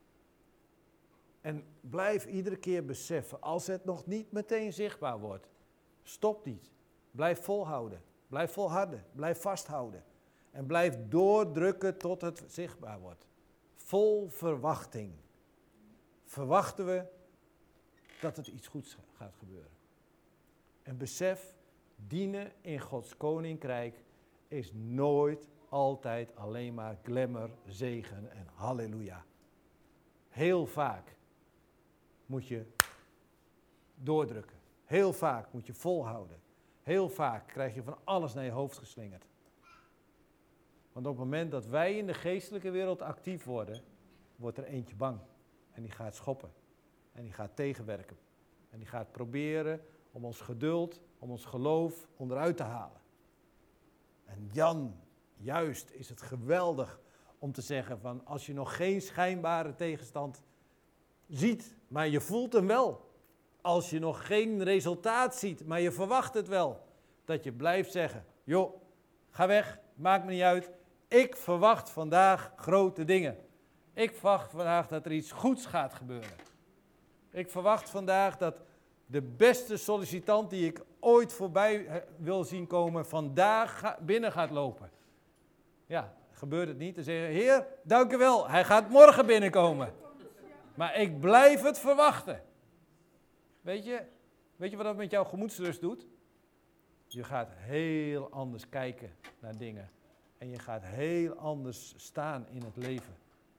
En blijf iedere keer beseffen, als het nog niet meteen zichtbaar wordt, stop niet. Blijf volhouden. Blijf volharden. Blijf vasthouden. En blijf doordrukken tot het zichtbaar wordt. Vol verwachting. Verwachten we dat het iets goeds gaat gebeuren. En besef, dienen in Gods koninkrijk is nooit altijd alleen maar glamour, zegen en halleluja. Heel vaak moet je doordrukken. Heel vaak moet je volhouden. Heel vaak krijg je van alles naar je hoofd geslingerd. Want op het moment dat wij in de geestelijke wereld actief worden, wordt er eentje bang. En die gaat schoppen. En die gaat tegenwerken. En die gaat proberen om ons geduld, om ons geloof onderuit te halen. En Jan, juist is het geweldig om te zeggen van als je nog geen schijnbare tegenstand ziet, maar je voelt hem wel. Als je nog geen resultaat ziet, maar je verwacht het wel. Dat je blijft zeggen, joh, ga weg, maakt me niet uit. Ik verwacht vandaag grote dingen. Ik verwacht vandaag dat er iets goeds gaat gebeuren. Ik verwacht vandaag dat de beste sollicitant die ik ooit voorbij wil zien komen, vandaag binnen gaat lopen. Ja, gebeurt het niet. Dan zeg je, Heer, dank u wel, hij gaat morgen binnenkomen. Maar ik blijf het verwachten. Weet je, weet je wat dat met jouw gemoedsrust doet? Je gaat heel anders kijken naar dingen. En je gaat heel anders staan in het leven.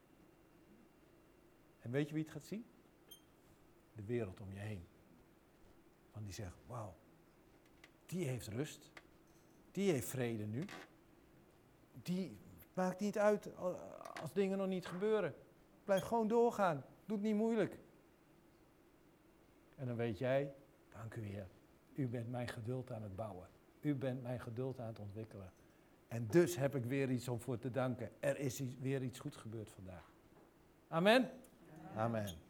En weet je wie het gaat zien? De wereld om je heen. Want die zegt, wauw, die heeft rust. Die heeft vrede nu. Die maakt niet uit als dingen nog niet gebeuren. Blijf gewoon doorgaan. Doe het niet moeilijk. En dan weet jij, dank u Heer, u bent mijn geduld aan het bouwen. U bent mijn geduld aan het ontwikkelen. En dus heb ik weer iets om voor te danken. Er is weer iets goed gebeurd vandaag. Amen? Amen.